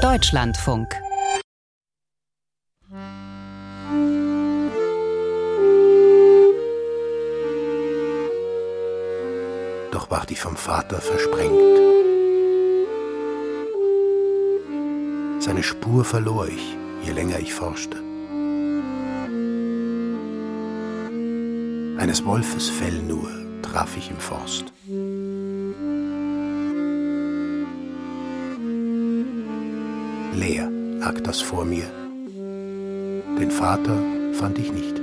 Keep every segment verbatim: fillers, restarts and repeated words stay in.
Deutschlandfunk. Doch ward ich vom Vater versprengt. Seine Spur verlor ich, je länger ich forschte. Eines Wolfes Fell nur traf ich im Forst. Leer lag das vor mir. Den Vater fand ich nicht.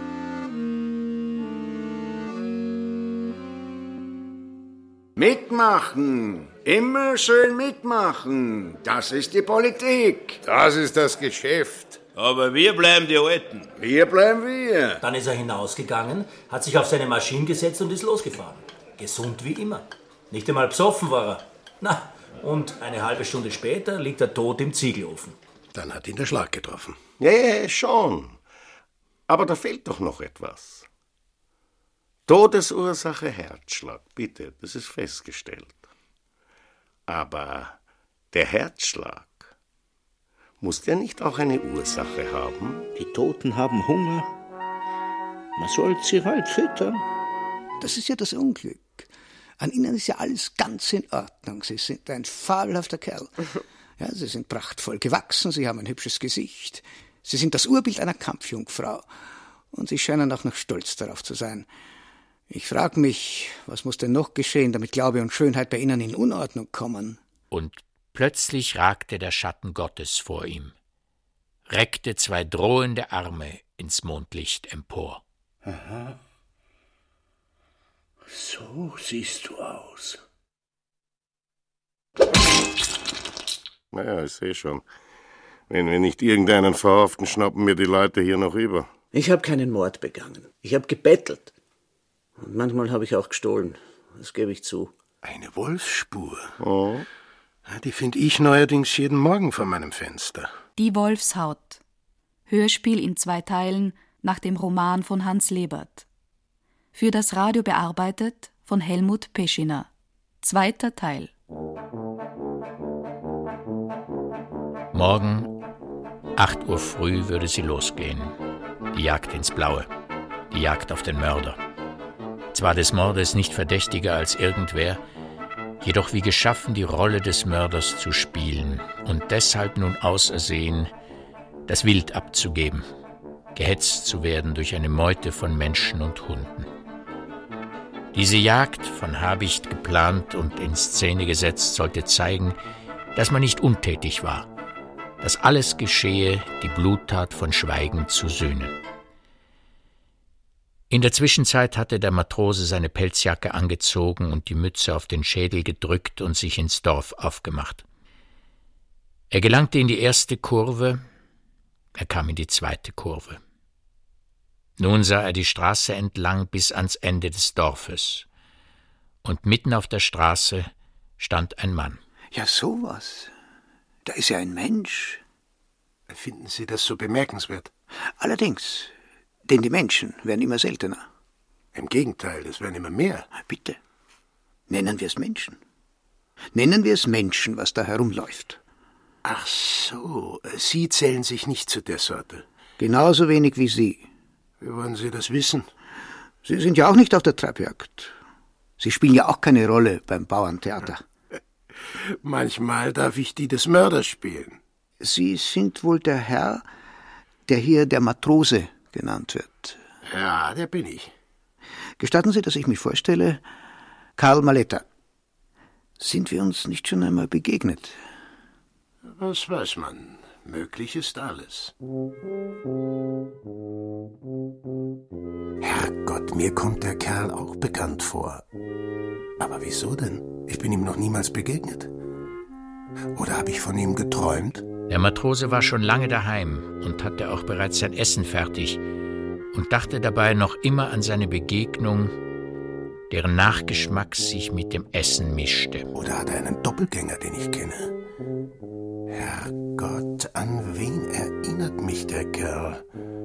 Mitmachen, immer schön mitmachen. Das ist die Politik. Das ist das Geschäft. Aber wir bleiben die Alten. Wir bleiben wir. Dann ist er hinausgegangen, hat sich auf seine Maschine gesetzt und ist losgefahren. Gesund wie immer. Nicht einmal besoffen war er. Na, und eine halbe Stunde später liegt er tot im Ziegelofen. Dann hat ihn der Schlag getroffen. Ja, ja, schon. Aber da fehlt doch noch etwas. Todesursache Herzschlag, bitte, das ist festgestellt. Aber der Herzschlag muss ja nicht auch eine Ursache haben? Die Toten haben Hunger. Man soll sie halt füttern. Das ist ja das Unglück. An ihnen ist ja alles ganz in Ordnung. Sie sind ein fabelhafter Kerl. Ja, sie sind prachtvoll gewachsen, sie haben ein hübsches Gesicht. Sie sind das Urbild einer Kampfjungfrau. Und sie scheinen auch noch stolz darauf zu sein. Ich frage mich, was muss denn noch geschehen, damit Glaube und Schönheit bei ihnen in Unordnung kommen? Und plötzlich ragte der Schatten Gottes vor ihm, reckte zwei drohende Arme ins Mondlicht empor. Aha. So siehst du aus. Naja, ich sehe schon. Wenn wir nicht irgendeinen verhaften, schnappen mir die Leute hier noch über. Ich habe keinen Mord begangen. Ich habe gebettelt. Und manchmal habe ich auch gestohlen. Das gebe ich zu. Eine Wolfsspur? Oh. Ja, die finde ich neuerdings jeden Morgen vor meinem Fenster. Die Wolfshaut. Hörspiel in zwei Teilen nach dem Roman von Hans Lebert. Für das Radio bearbeitet von Helmut Peschiner. Zweiter Teil. Morgen, acht Uhr früh, würde sie losgehen. Die Jagd ins Blaue. Die Jagd auf den Mörder. Zwar des Mordes nicht verdächtiger als irgendwer, jedoch wie geschaffen, die Rolle des Mörders zu spielen und deshalb nun ausersehen, das Wild abzugeben, gehetzt zu werden durch eine Meute von Menschen und Hunden. Diese Jagd, von Habicht geplant und in Szene gesetzt, sollte zeigen, dass man nicht untätig war, dass alles geschehe, die Bluttat von Schweigen zu sühnen. In der Zwischenzeit hatte der Matrose seine Pelzjacke angezogen und die Mütze auf den Schädel gedrückt und sich ins Dorf aufgemacht. Er gelangte in die erste Kurve, er kam in die zweite Kurve. Nun sah er die Straße entlang bis ans Ende des Dorfes. Und mitten auf der Straße stand ein Mann. Ja, sowas. Da ist ja ein Mensch. Finden Sie das so bemerkenswert? Allerdings, denn die Menschen werden immer seltener. Im Gegenteil, es werden immer mehr. Bitte, nennen wir es Menschen. Nennen wir es Menschen, was da herumläuft. Ach so, Sie zählen sich nicht zu der Sorte. Genauso wenig wie Sie. Wie wollen Sie das wissen? Sie sind ja auch nicht auf der Treibjagd. Sie spielen ja auch keine Rolle beim Bauerntheater. Manchmal darf ich die des Mörders spielen. Sie sind wohl der Herr, der hier der Matrose genannt wird. Ja, der bin ich. Gestatten Sie, dass ich mich vorstelle, Karl Maletta. Sind wir uns nicht schon einmal begegnet? Was weiß man? Möglich ist alles. Herrgott, mir kommt der Kerl auch bekannt vor. Aber wieso denn? Ich bin ihm noch niemals begegnet. Oder habe ich von ihm geträumt? Der Matrose war schon lange daheim und hatte auch bereits sein Essen fertig und dachte dabei noch immer an seine Begegnung, deren Nachgeschmack sich mit dem Essen mischte. Oder hat er einen Doppelgänger, den ich kenne? Herrgott, an wen erinnert mich der Kerl?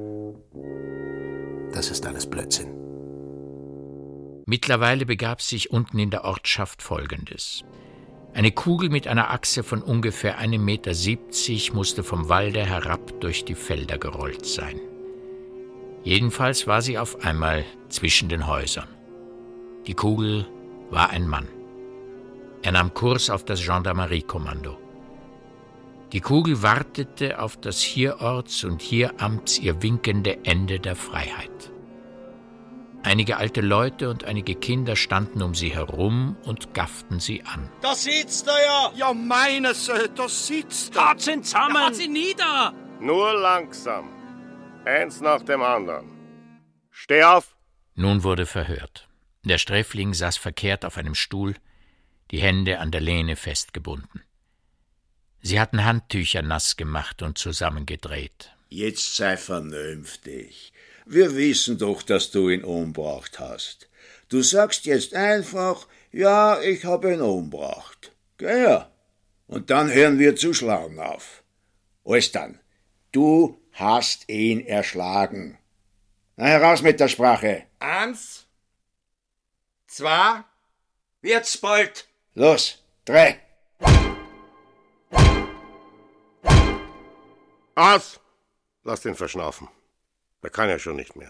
Das ist alles Blödsinn. Mittlerweile begab sich unten in der Ortschaft Folgendes. Eine Kugel mit einer Achse von ungefähr einem Meter siebzig musste vom Walde herab durch die Felder gerollt sein. Jedenfalls war sie auf einmal zwischen den Häusern. Die Kugel war ein Mann. Er nahm Kurs auf das Gendarmeriekommando. Die Kugel wartete auf das hierorts und hieramts ihr winkende Ende der Freiheit. Einige alte Leute und einige Kinder standen um sie herum und gafften sie an. Da sitzt er ja! Ja, meines, da sitzt er! Hat ihn zusammen! Hat ihn nieder! Nur langsam. Eins nach dem anderen. Steh auf! Nun wurde verhört. Der Sträfling saß verkehrt auf einem Stuhl, die Hände an der Lehne festgebunden. Sie hatten Handtücher nass gemacht und zusammengedreht. Jetzt sei vernünftig. Wir wissen doch, dass du ihn umgebracht hast. Du sagst jetzt einfach, ja, ich habe ihn umgebracht. Geh her. Und dann hören wir zu schlagen auf. Alles dann. Du hast ihn erschlagen. Na, heraus mit der Sprache. Eins, zwei, wird's bald. Los, drei. Aus! Lass den verschnaufen. Der kann ja schon nicht mehr.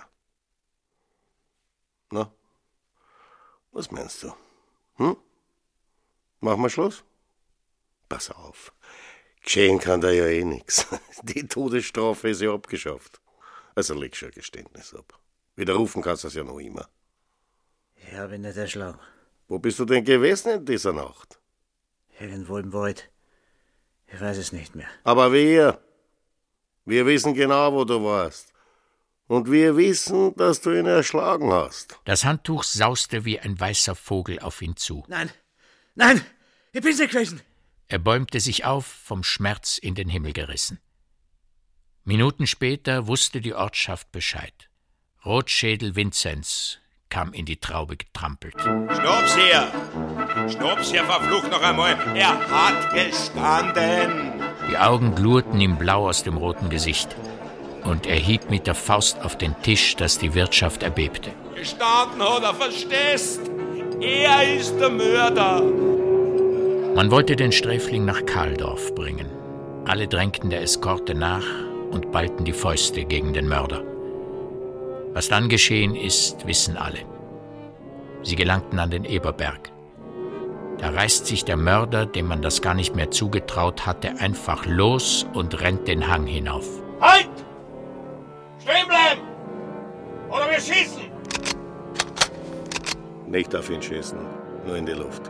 Na? Was meinst du? Hm? Machen wir Schluss? Pass auf. Geschehen kann da ja eh nix. Die Todesstrafe ist ja abgeschafft. Also leg schon ein Geständnis ab. Widerrufen kannst du es ja noch immer. Ich habe ihn nicht erschlagen. Wo bist du denn gewesen in dieser Nacht? Irgendwo im Wald. Ich weiß es nicht mehr. Aber wir, wir wissen genau, wo du warst. Und wir wissen, dass du ihn erschlagen hast. Das Handtuch sauste wie ein weißer Vogel auf ihn zu. Nein, nein, ich bin's nicht gewesen. Er bäumte sich auf, vom Schmerz in den Himmel gerissen. Minuten später wusste die Ortschaft Bescheid. Rotschädel Vinzenz kam in die Traube getrampelt. Schnaps her! Schnaps her, verflucht noch einmal! Er hat gestanden! Die Augen glurten ihm blau aus dem roten Gesicht. Und er hieb mit der Faust auf den Tisch, dass die Wirtschaft erbebte. Gestanden hat er, verstehst? Er ist der Mörder! Man wollte den Sträfling nach Kahldorf bringen. Alle drängten der Eskorte nach und ballten die Fäuste gegen den Mörder. Was dann geschehen ist, wissen alle. Sie gelangten an den Eberberg. Da reißt sich der Mörder, dem man das gar nicht mehr zugetraut hatte, einfach los und rennt den Hang hinauf. Halt! Stehen bleiben! Oder wir schießen! Nicht auf ihn schießen, nur in die Luft.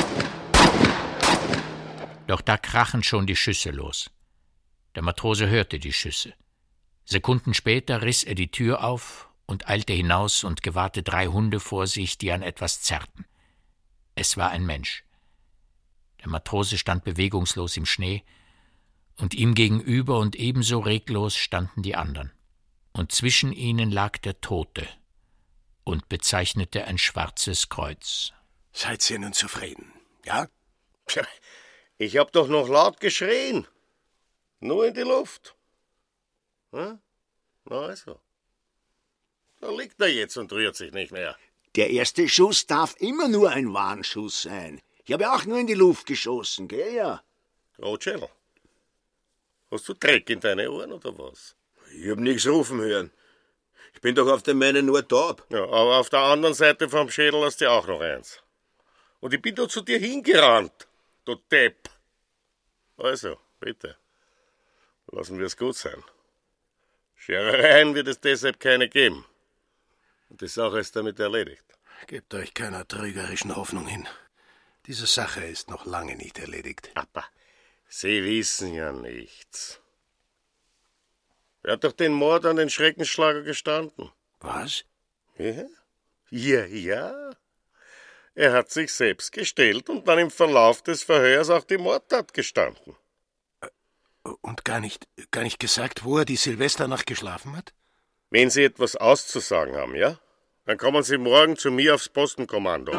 Doch da krachen schon die Schüsse los. Der Matrose hörte die Schüsse. Sekunden später riss er die Tür auf und eilte hinaus und gewahrte drei Hunde vor sich, die an etwas zerrten. Es war ein Mensch. Der Matrose stand bewegungslos im Schnee, und ihm gegenüber und ebenso reglos standen die anderen. Und zwischen ihnen lag der Tote und bezeichnete ein schwarzes Kreuz. Seid ihr nun zufrieden, ja? Ich hab doch noch laut geschrien. Nur in die Luft. Hm? Na also. Da liegt er jetzt und rührt sich nicht mehr. Der erste Schuss darf immer nur ein Warnschuss sein. Ich habe ja auch nur in die Luft geschossen, gell, ja? Rotschädel, hast du Dreck in deine Ohren oder was? Ich hab nichts rufen hören. Ich bin doch auf der Meine nur taub. Ja, aber auf der anderen Seite vom Schädel hast du auch noch eins. Und ich bin da zu dir hingerannt, du Depp. Also, bitte, lassen wir es gut sein. Scherereien wird es deshalb keine geben. Und die Sache ist damit erledigt. Gebt euch keiner trügerischen Hoffnung hin. Diese Sache ist noch lange nicht erledigt. Aber Sie wissen ja nichts. Er hat doch den Mord an den Schreckenschlager gestanden. Was? Ja, ja, ja. Er hat sich selbst gestellt und dann im Verlauf des Verhörs auch die Mordtat gestanden. Und gar nicht, gar nicht gesagt, wo er die Silvesternacht geschlafen hat? Wenn Sie etwas auszusagen haben, ja? Dann kommen Sie morgen zu mir aufs Postenkommando.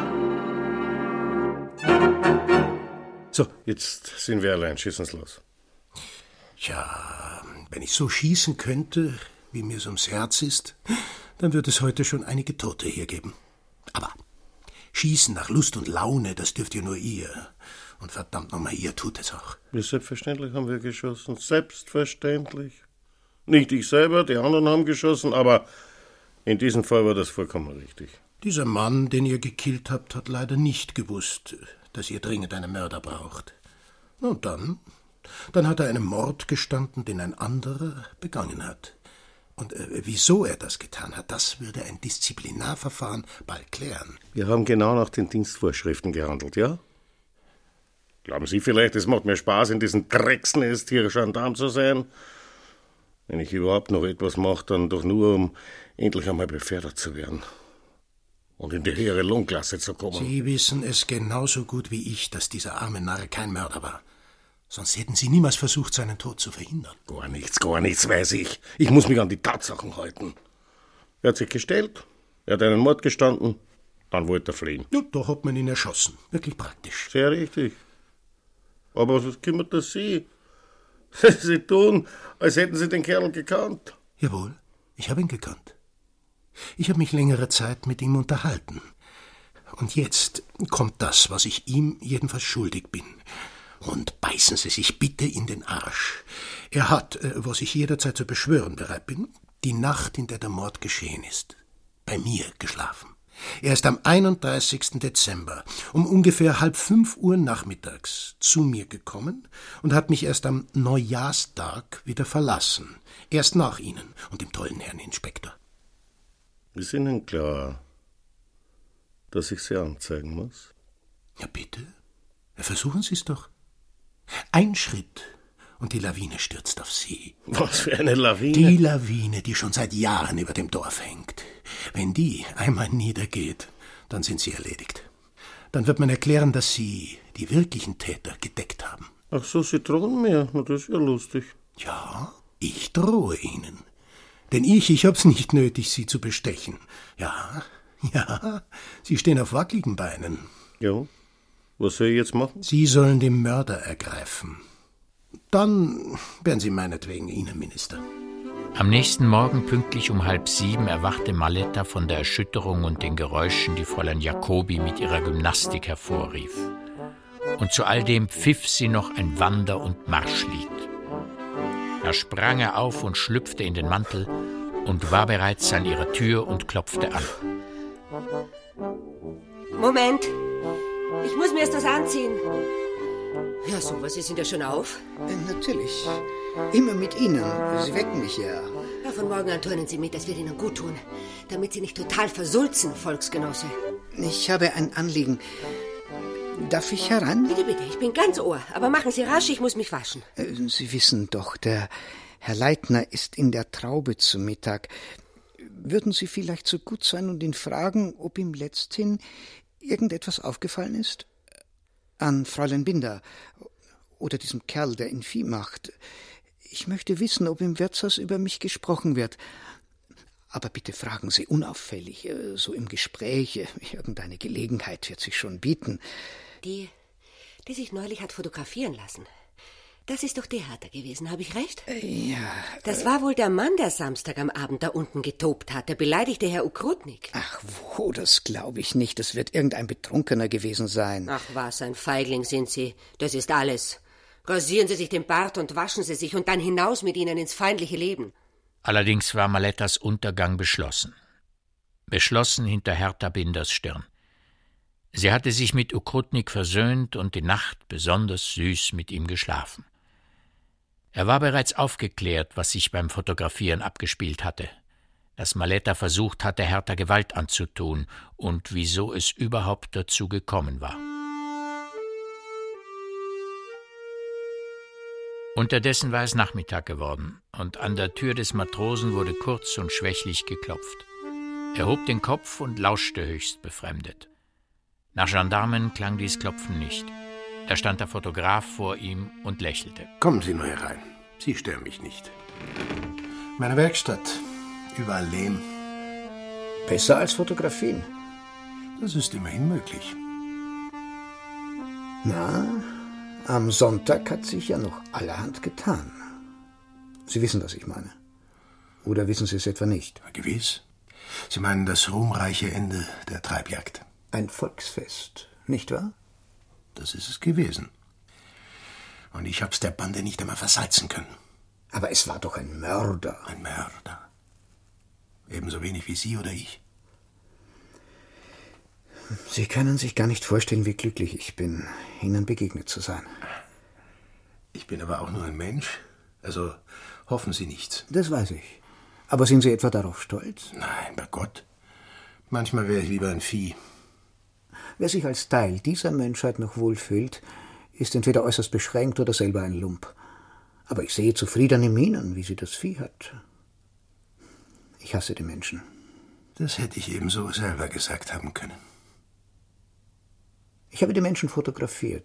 So, jetzt sind wir allein. Schießen's los. Tja, wenn ich so schießen könnte, wie mir's ums Herz ist, dann würde es heute schon einige Tote hier geben. Aber Schießen nach Lust und Laune, das dürft ihr nur ihr. Und verdammt nochmal, ihr tut es auch. Ja, selbstverständlich haben wir geschossen. Selbstverständlich. Nicht ich selber, die anderen haben geschossen, aber in diesem Fall war das vollkommen richtig. Dieser Mann, den ihr gekillt habt, hat leider nicht gewusst, dass ihr dringend einen Mörder braucht. Und dann, dann hat er einen Mord gestanden, den ein anderer begangen hat. Und äh, wieso er das getan hat, das würde ein Disziplinarverfahren bald klären. Wir haben genau nach den Dienstvorschriften gehandelt, ja? Glauben Sie vielleicht, es macht mir Spaß, in diesem Drecksnest hier Gendarm zu sein? Wenn ich überhaupt noch etwas mache, dann doch nur, um endlich einmal befördert zu werden. Und in die höhere Lohnklasse zu kommen. Sie wissen es genauso gut wie ich, dass dieser arme Narr kein Mörder war. Sonst hätten Sie niemals versucht, seinen Tod zu verhindern. Gar nichts, gar nichts weiß ich. Ich muss mich an die Tatsachen halten. Er hat sich gestellt, er hat einen Mord gestanden, dann wollte er fliehen. Ja, da hat man ihn erschossen. Wirklich praktisch. Sehr richtig. Aber was kümmert das Sie? Sie tun, als hätten Sie den Kerl gekannt. Jawohl, ich habe ihn gekannt. Ich habe mich längere Zeit mit ihm unterhalten. Und jetzt kommt das, was ich ihm jedenfalls schuldig bin. Und beißen Sie sich bitte in den Arsch. Er hat, was ich jederzeit zu beschwören bereit bin, die Nacht, in der der Mord geschehen ist, bei mir geschlafen. Er ist am einunddreißigsten Dezember um ungefähr halb fünf Uhr nachmittags zu mir gekommen und hat mich erst am Neujahrstag wieder verlassen. Erst nach Ihnen und dem tollen Herrn Inspektor. Ist Ihnen klar, dass ich Sie anzeigen muss? Ja, bitte. Versuchen Sie es doch. Ein Schritt und die Lawine stürzt auf Sie. Was für eine Lawine? Die Lawine, die schon seit Jahren über dem Dorf hängt. Wenn die einmal niedergeht, dann sind Sie erledigt. Dann wird man erklären, dass Sie die wirklichen Täter gedeckt haben. Ach so, Sie drohen mir. Na, das ist ja lustig. Ja, ich drohe Ihnen. Denn ich, ich hab's nicht nötig, Sie zu bestechen. Ja, ja, Sie stehen auf wackeligen Beinen. Ja, was soll ich jetzt machen? Sie sollen den Mörder ergreifen. Dann werden Sie meinetwegen Innenminister. Am nächsten Morgen pünktlich um halb sieben erwachte Maletta von der Erschütterung und den Geräuschen, die Fräulein Jacobi mit ihrer Gymnastik hervorrief. Und zu all dem pfiff sie noch ein Wander- und Marschlied. Da sprang er auf und schlüpfte in den Mantel und war bereits an ihrer Tür und klopfte an. Moment, ich muss mir erst das anziehen. Ja, sowas, Sie sind ja schon auf. Äh, natürlich. Immer mit Ihnen. Sie wecken mich ja. Ja, von morgen an turnen Sie mit, das wird Ihnen gut tun. Damit Sie nicht total versulzen, Volksgenosse. Ich habe ein Anliegen. Darf ich heran? Bitte, bitte, ich bin ganz Ohr. Aber machen Sie rasch, ich muss mich waschen. Äh, Sie wissen doch, der Herr Leitner ist in der Traube zu Mittag. Würden Sie vielleicht so gut sein und ihn fragen, ob ihm letzthin irgendetwas aufgefallen ist? An Fräulein Binder oder diesem Kerl, der ihn Vieh macht. Ich möchte wissen, ob im Wirtshaus über mich gesprochen wird. Aber bitte fragen Sie unauffällig, so im Gespräch. Irgendeine Gelegenheit wird sich schon bieten. Die, die sich neulich hat fotografieren lassen. Das ist doch der Hertha gewesen, habe ich recht? Ja. Das war wohl der Mann, der Samstag am Abend da unten getobt hat. Der beleidigte Herr Ukrutnik. Ach wo, das glaube ich nicht. Das wird irgendein Betrunkener gewesen sein. Ach was, ein Feigling sind Sie. Das ist alles. Rasieren Sie sich den Bart und waschen Sie sich und dann hinaus mit Ihnen ins feindliche Leben. Allerdings war Malettas Untergang beschlossen. Beschlossen hinter Hertha Binders Stirn. Sie hatte sich mit Ukrutnik versöhnt und die Nacht besonders süß mit ihm geschlafen. Er war bereits aufgeklärt, was sich beim Fotografieren abgespielt hatte, dass Maletta versucht hatte, Hertha Gewalt anzutun und wieso es überhaupt dazu gekommen war. Unterdessen war es Nachmittag geworden und an der Tür des Matrosen wurde kurz und schwächlich geklopft. Er hob den Kopf und lauschte höchst befremdet. Nach Gendarmen klang dies Klopfen nicht. Da stand der Fotograf vor ihm und lächelte. Kommen Sie nur herein. Sie stören mich nicht. Meine Werkstatt. Überall Lehm. Besser als Fotografien. Das ist immerhin möglich. Na, am Sonntag hat sich ja noch allerhand getan. Sie wissen, was ich meine. Oder wissen Sie es etwa nicht? Ja, gewiss. Sie meinen das ruhmreiche Ende der Treibjagd. Ein Volksfest, nicht wahr? Das ist es gewesen. Und ich hab's der Bande nicht einmal versalzen können. Aber es war doch ein Mörder. Ein Mörder. Ebenso wenig wie Sie oder ich. Sie können sich gar nicht vorstellen, wie glücklich ich bin, Ihnen begegnet zu sein. Ich bin aber auch nur ein Mensch. Also hoffen Sie nichts. Das weiß ich. Aber sind Sie etwa darauf stolz? Nein, bei Gott. Manchmal wäre ich lieber ein Vieh. Wer sich als Teil dieser Menschheit noch wohlfühlt, ist entweder äußerst beschränkt oder selber ein Lump. Aber ich sehe zufriedene Mienen, wie sie das Vieh hat. Ich hasse die Menschen. Das hätte ich ebenso selber gesagt haben können. Ich habe die Menschen fotografiert.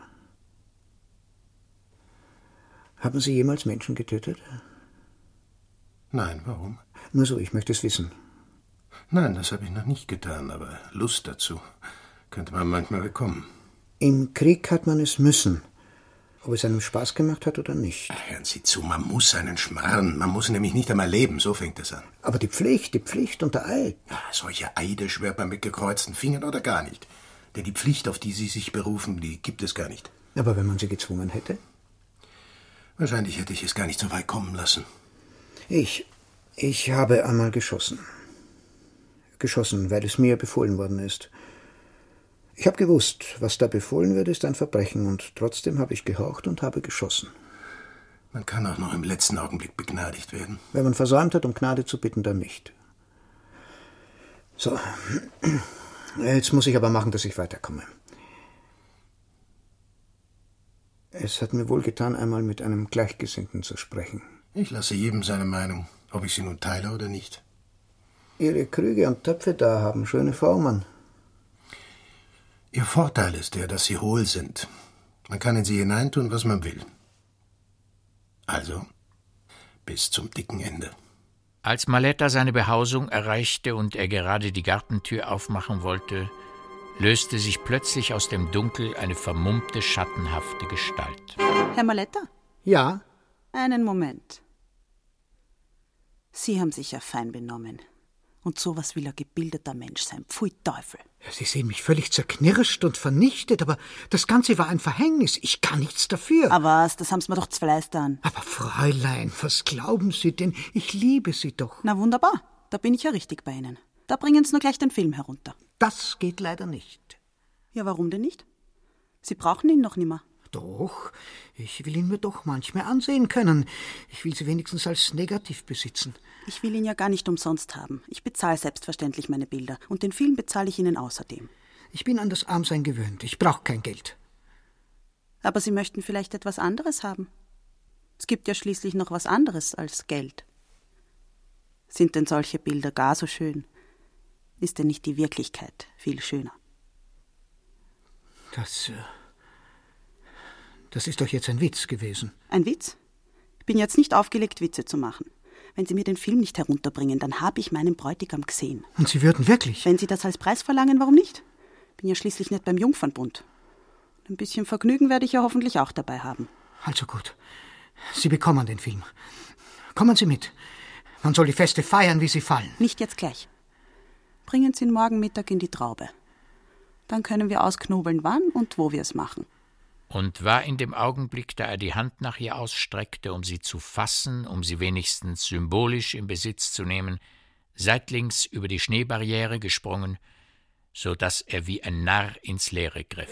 Haben Sie jemals Menschen getötet? Nein, warum? Nur so, ich möchte es wissen. Nein, das habe ich noch nicht getan, aber Lust dazu könnte man manchmal bekommen. Im Krieg hat man es müssen. Ob es einem Spaß gemacht hat oder nicht. Ach, hören Sie zu, man muss einen schmarren. Man muss nämlich nicht einmal leben, so fängt es an. Aber die Pflicht, die Pflicht und der Eid. Ja, solche Eide schwört man mit gekreuzten Fingern oder gar nicht. Denn die Pflicht, auf die Sie sich berufen, die gibt es gar nicht. Aber wenn man sie gezwungen hätte? Wahrscheinlich hätte ich es gar nicht so weit kommen lassen. Ich, ich habe einmal geschossen. Geschossen, weil es mir befohlen worden ist. Ich habe gewusst, was da befohlen wird, ist ein Verbrechen, und trotzdem habe ich gehorcht und habe geschossen. Man kann auch noch im letzten Augenblick begnadigt werden. Wenn man versäumt hat, um Gnade zu bitten, dann nicht. So, jetzt muss ich aber machen, dass ich weiterkomme. Es hat mir wohlgetan, einmal mit einem Gleichgesinnten zu sprechen. Ich lasse jedem seine Meinung, ob ich sie nun teile oder nicht. Ihre Krüge und Töpfe da haben schöne Formen. Ihr Vorteil ist der, dass sie hohl sind. Man kann in sie hineintun, was man will. Also, bis zum dicken Ende. Als Maletta seine Behausung erreichte und er gerade die Gartentür aufmachen wollte, löste sich plötzlich aus dem Dunkel eine vermummte, schattenhafte Gestalt. Herr Maletta? Ja? Einen Moment. Sie haben sich ja fein benommen. Und sowas will ein gebildeter Mensch sein. Pfui Teufel. Ja, Sie sehen mich völlig zerknirscht und vernichtet, aber das Ganze war ein Verhängnis. Ich kann nichts dafür. Aber was, das haben's mir doch zfleistern. Aber Fräulein, was glauben Sie denn? Ich liebe Sie doch. Na wunderbar, da bin ich ja richtig bei Ihnen. Da bringen Sie nur gleich den Film herunter. Das geht leider nicht. Ja, warum denn nicht? Sie brauchen ihn noch nimmer. Doch, ich will ihn mir doch manchmal ansehen können. Ich will sie wenigstens als negativ besitzen. Ich will ihn ja gar nicht umsonst haben. Ich bezahle selbstverständlich meine Bilder. Und den Film bezahle ich Ihnen außerdem. Ich bin an das Armsein gewöhnt. Ich brauche kein Geld. Aber Sie möchten vielleicht etwas anderes haben. Es gibt ja schließlich noch was anderes als Geld. Sind denn solche Bilder gar so schön? Ist denn nicht die Wirklichkeit viel schöner? Das... Äh Das ist doch jetzt ein Witz gewesen. Ein Witz? Ich bin jetzt nicht aufgelegt, Witze zu machen. Wenn Sie mir den Film nicht herunterbringen, dann habe ich meinen Bräutigam gesehen. Und Sie würden wirklich? Wenn Sie das als Preis verlangen, warum nicht? Bin ja schließlich nicht beim Jungfernbund. Ein bisschen Vergnügen werde ich ja hoffentlich auch dabei haben. Also gut. Sie bekommen den Film. Kommen Sie mit. Man soll die Feste feiern, wie sie fallen. Nicht jetzt gleich. Bringen Sie ihn morgen Mittag in die Traube. Dann können wir ausknobeln, wann und wo wir es machen. Und war in dem Augenblick, da er die Hand nach ihr ausstreckte, um sie zu fassen, um sie wenigstens symbolisch in Besitz zu nehmen, seitlings über die Schneebarriere gesprungen, so dass er wie ein Narr ins Leere griff.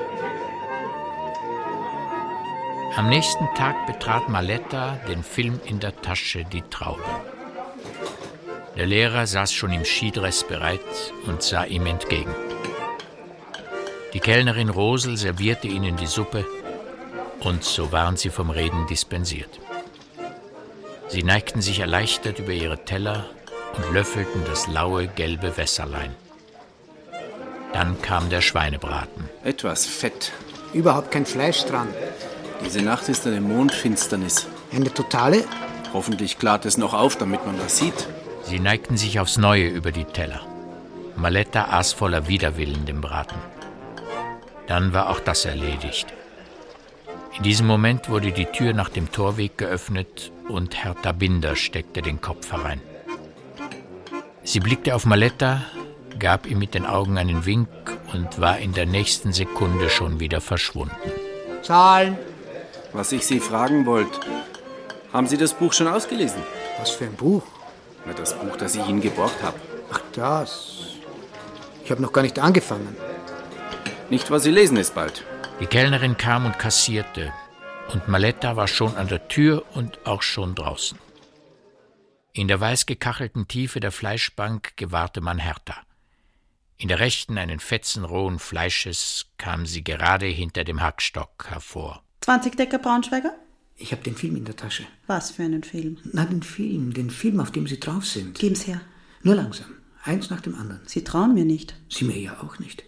Am nächsten Tag betrat Maletta, den Film in der Tasche, die Traube. Der Lehrer saß schon im Skidress bereit und sah ihm entgegen. Die Kellnerin Rosel servierte ihnen die Suppe, und so waren sie vom Reden dispensiert. Sie neigten sich erleichtert über ihre Teller und löffelten das laue, gelbe Wässerlein. Dann kam der Schweinebraten. Etwas Fett. Überhaupt kein Fleisch dran. Diese Nacht ist eine Mondfinsternis. Eine totale? Hoffentlich klart es noch auf, damit man was sieht. Sie neigten sich aufs Neue über die Teller. Maletta aß voller Widerwillen den Braten. Dann war auch das erledigt. In diesem Moment wurde die Tür nach dem Torweg geöffnet und Hertha Binder steckte den Kopf herein. Sie blickte auf Maletta, gab ihm mit den Augen einen Wink und war in der nächsten Sekunde schon wieder verschwunden. Zahlen. Was ich Sie fragen wollte, haben Sie das Buch schon ausgelesen? Was für ein Buch? Na, das Buch, das ich Ihnen geborgt habe. Ach, das. Ich habe noch gar nicht angefangen. Nicht, was Sie lesen, ist bald. Die Kellnerin kam und kassierte, und Maletta war schon an der Tür und auch schon draußen. In der weiß gekachelten Tiefe der Fleischbank gewahrte man Hertha. In der rechten einen Fetzen rohen Fleisches kam sie gerade hinter dem Hackstock hervor. zwanzig Decker Braunschweiger? Ich habe den Film in der Tasche. Was für einen Film? Na, den Film, den Film, auf dem Sie drauf sind. Geben's her. Nur langsam, eins nach dem anderen. Sie trauen mir nicht. Sie mir ja auch nicht.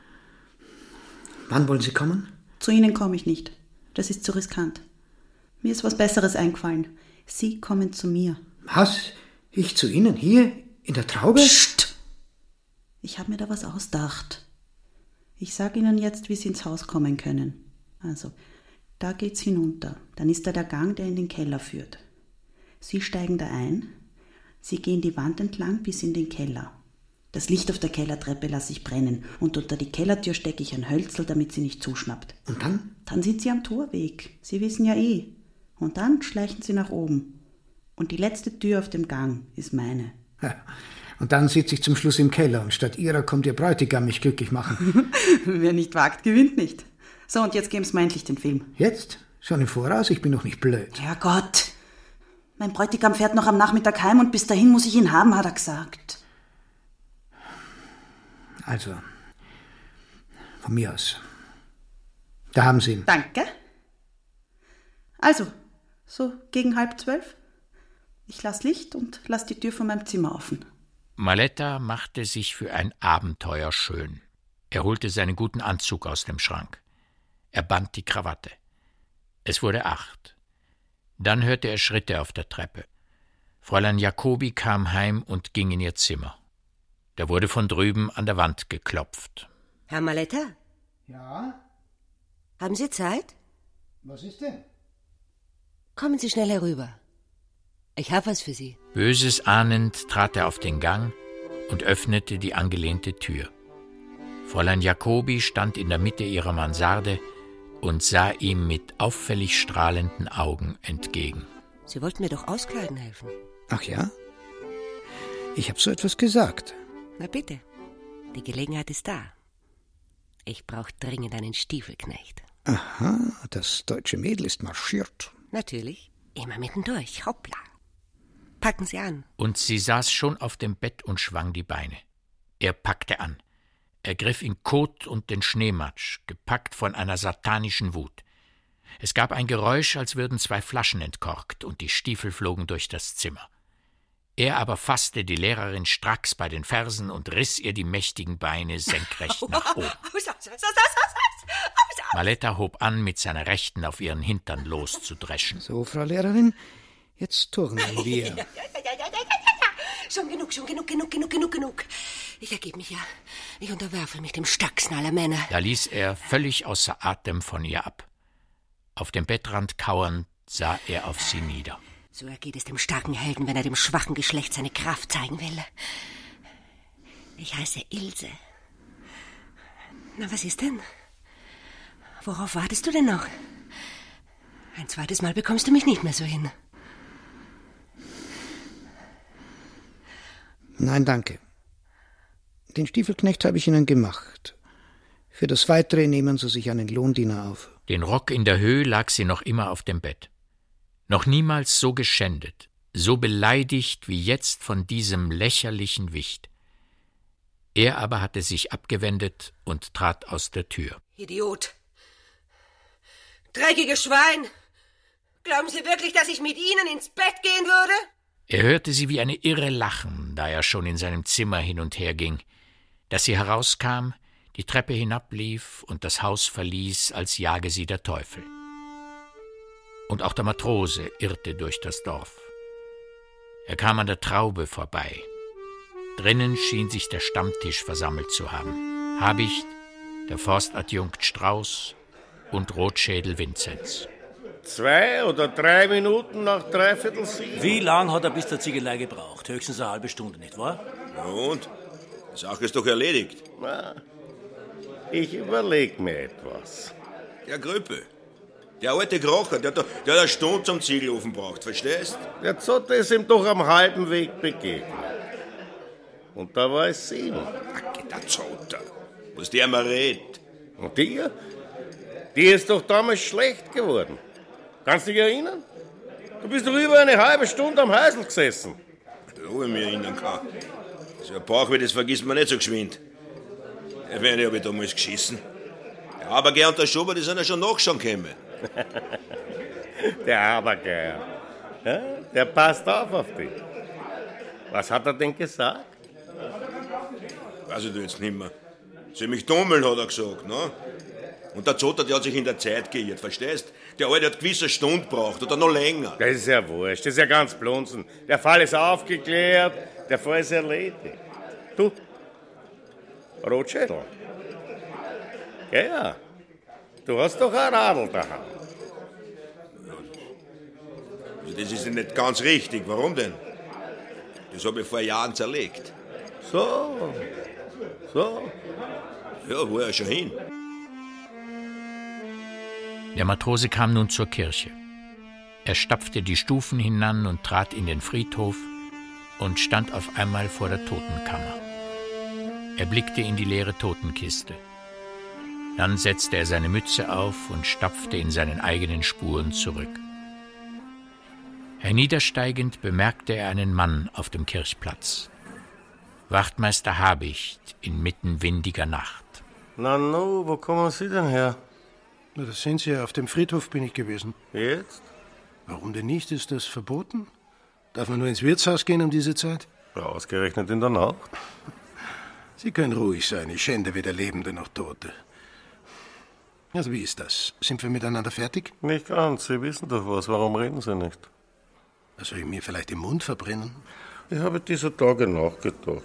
Wann wollen Sie kommen? Zu Ihnen komme ich nicht. Das ist zu riskant. Mir ist was Besseres eingefallen. Sie kommen zu mir. Was? Ich zu Ihnen? Hier? In der Traube? Psst! Ich habe mir da was ausgedacht. Ich sage Ihnen jetzt, wie Sie ins Haus kommen können. Also, da geht's hinunter. Dann ist da der Gang, der in den Keller führt. Sie steigen da ein. Sie gehen die Wand entlang bis in den Keller. Das Licht auf der Kellertreppe lasse ich brennen und unter die Kellertür stecke ich ein Hölzl, damit sie nicht zuschnappt. Und dann? Dann sind Sie am Torweg. Sie wissen ja eh. Und dann schleichen Sie nach oben. Und die letzte Tür auf dem Gang ist meine. Ja. Und dann sitze ich zum Schluss im Keller und statt Ihrer kommt Ihr Bräutigam mich glücklich machen. Wer nicht wagt, gewinnt nicht. So, und jetzt geben Sie mir endlich den Film. Jetzt? Schon im Voraus? Ich bin doch nicht blöd. Herrgott! Mein Bräutigam fährt noch am Nachmittag heim und bis dahin muss ich ihn haben, hat er gesagt. Also, von mir aus. Da haben Sie ihn. Danke. Also, so gegen halb zwölf. Ich lass Licht und lass die Tür von meinem Zimmer offen. Maletta machte sich für ein Abenteuer schön. Er holte seinen guten Anzug aus dem Schrank. Er band die Krawatte. Es wurde acht. Dann hörte er Schritte auf der Treppe. Fräulein Jacobi kam heim und ging in ihr Zimmer. Da wurde von drüben an der Wand geklopft. Herr Maletta? Ja? Haben Sie Zeit? Was ist denn? Kommen Sie schnell herüber. Ich habe was für Sie. Böses ahnend trat er auf den Gang und öffnete die angelehnte Tür. Fräulein Jacobi stand in der Mitte ihrer Mansarde und sah ihm mit auffällig strahlenden Augen entgegen. Sie wollten mir doch auskleiden helfen. Ach ja? Ich habe so etwas gesagt. Na bitte, die Gelegenheit ist da. Ich brauche dringend einen Stiefelknecht. Aha, das deutsche Mädel ist marschiert. Natürlich, immer mittendurch, hoppla. Packen Sie an. Und sie saß schon auf dem Bett und schwang die Beine. Er packte an. Er griff in Kot und den Schneematsch, gepackt von einer satanischen Wut. Es gab ein Geräusch, als würden zwei Flaschen entkorkt, und die Stiefel flogen durch das Zimmer. Er aber fasste die Lehrerin stracks bei den Fersen und riss ihr die mächtigen Beine senkrecht nach oben. Maletta hob an, mit seiner Rechten auf ihren Hintern loszudreschen. So, Frau Lehrerin, jetzt turnen wir. Ja, ja, ja, ja, ja, ja, ja. Schon genug, schon genug, genug, genug, genug, genug. Ich ergebe mich ja. Ich unterwerfe mich dem stärksten aller Männer. Da ließ er völlig außer Atem von ihr ab. Auf dem Bettrand kauernd sah er auf sie nieder. So ergeht es dem starken Helden, wenn er dem schwachen Geschlecht seine Kraft zeigen will. Ich heiße Ilse. Na, was ist denn? Worauf wartest du denn noch? Ein zweites Mal bekommst du mich nicht mehr so hin. Nein, danke. Den Stiefelknecht habe ich Ihnen gemacht. Für das Weitere nehmen Sie sich einen Lohndiener auf. Den Rock in der Höhe lag sie noch immer auf dem Bett. Noch niemals so geschändet, so beleidigt wie jetzt von diesem lächerlichen Wicht. Er aber hatte sich abgewendet und trat aus der Tür. Idiot! Dreckiges Schwein! Glauben Sie wirklich, dass ich mit Ihnen ins Bett gehen würde? Er hörte sie wie eine Irre lachen, da er schon in seinem Zimmer hin und her ging, dass sie herauskam, die Treppe hinablief und das Haus verließ, als jage sie der Teufel. Und auch der Matrose irrte durch das Dorf. Er kam an der Traube vorbei. Drinnen schien sich der Stammtisch versammelt zu haben. Habicht, der Forstadjunkt Strauß und Rotschädel Vinzenz. Zwei oder drei Minuten nach dreiviertel sieben. Wie lang hat er bis zur Ziegelei gebraucht? Höchstens eine halbe Stunde, nicht wahr? Und? Die Sache ist doch erledigt. Na, Ich überleg mir etwas. Der Grüppel. Der alte Krocher, der, der, der hat eine Stunde zum Ziegelofen braucht, verstehst? Der Zotter ist ihm doch am halben Weg begegnet. Und da war es sieben. Ach, der Zotter. Was der mal redet. Und die? Die ist doch damals schlecht geworden. Kannst du dich erinnern? Du bist doch über eine halbe Stunde am Häusl gesessen. Ob ich mich erinnern kann. So ein Bauch wie das vergisst man nicht so geschwind. Ja, wenn ich habe ich damals geschissen. Der Abergeier und der Schober, die sind ja schon nachschauen gekommen. Der Abergeier. Ja, der passt auf auf dich. Was hat er denn gesagt? Weiß ich jetzt nicht mehr. Sie mich dummeln, hat er gesagt, ne? Und der Zotter, der hat sich in der Zeit geirrt, verstehst? Der Alte hat gewiss eine Stunde gebraucht oder noch länger. Das ist ja wurscht, das ist ja ganz blunzen. Der Fall ist aufgeklärt, der Fall ist erledigt. Du, Rotschädel. Ja, ja. Du hast doch ein Radl daheim. Das ist nicht ganz richtig. Warum denn? Das habe ich vor Jahren zerlegt. So, so. Ja, wo er schon hin? Der Matrose kam nun zur Kirche. Er stapfte die Stufen hinan und trat in den Friedhof und stand auf einmal vor der Totenkammer. Er blickte in die leere Totenkiste. Dann setzte er seine Mütze auf und stapfte in seinen eigenen Spuren zurück. Herniedersteigend bemerkte er einen Mann auf dem Kirchplatz. Wachtmeister Habicht inmitten windiger Nacht. Na no, wo kommen Sie denn her? Na, das sehen Sie ja, auf dem Friedhof bin ich gewesen. Jetzt? Warum denn nicht? Ist das verboten? Darf man nur ins Wirtshaus gehen um diese Zeit? Ja, ausgerechnet in der Nacht. Sie können ruhig sein, ich schände weder Lebende noch Tote. Also wie ist das? Sind wir miteinander fertig? Nicht ganz, Sie wissen doch was, warum reden Sie nicht? Soll ich mir vielleicht den Mund verbrennen? Ich habe dieser Tage nachgedacht.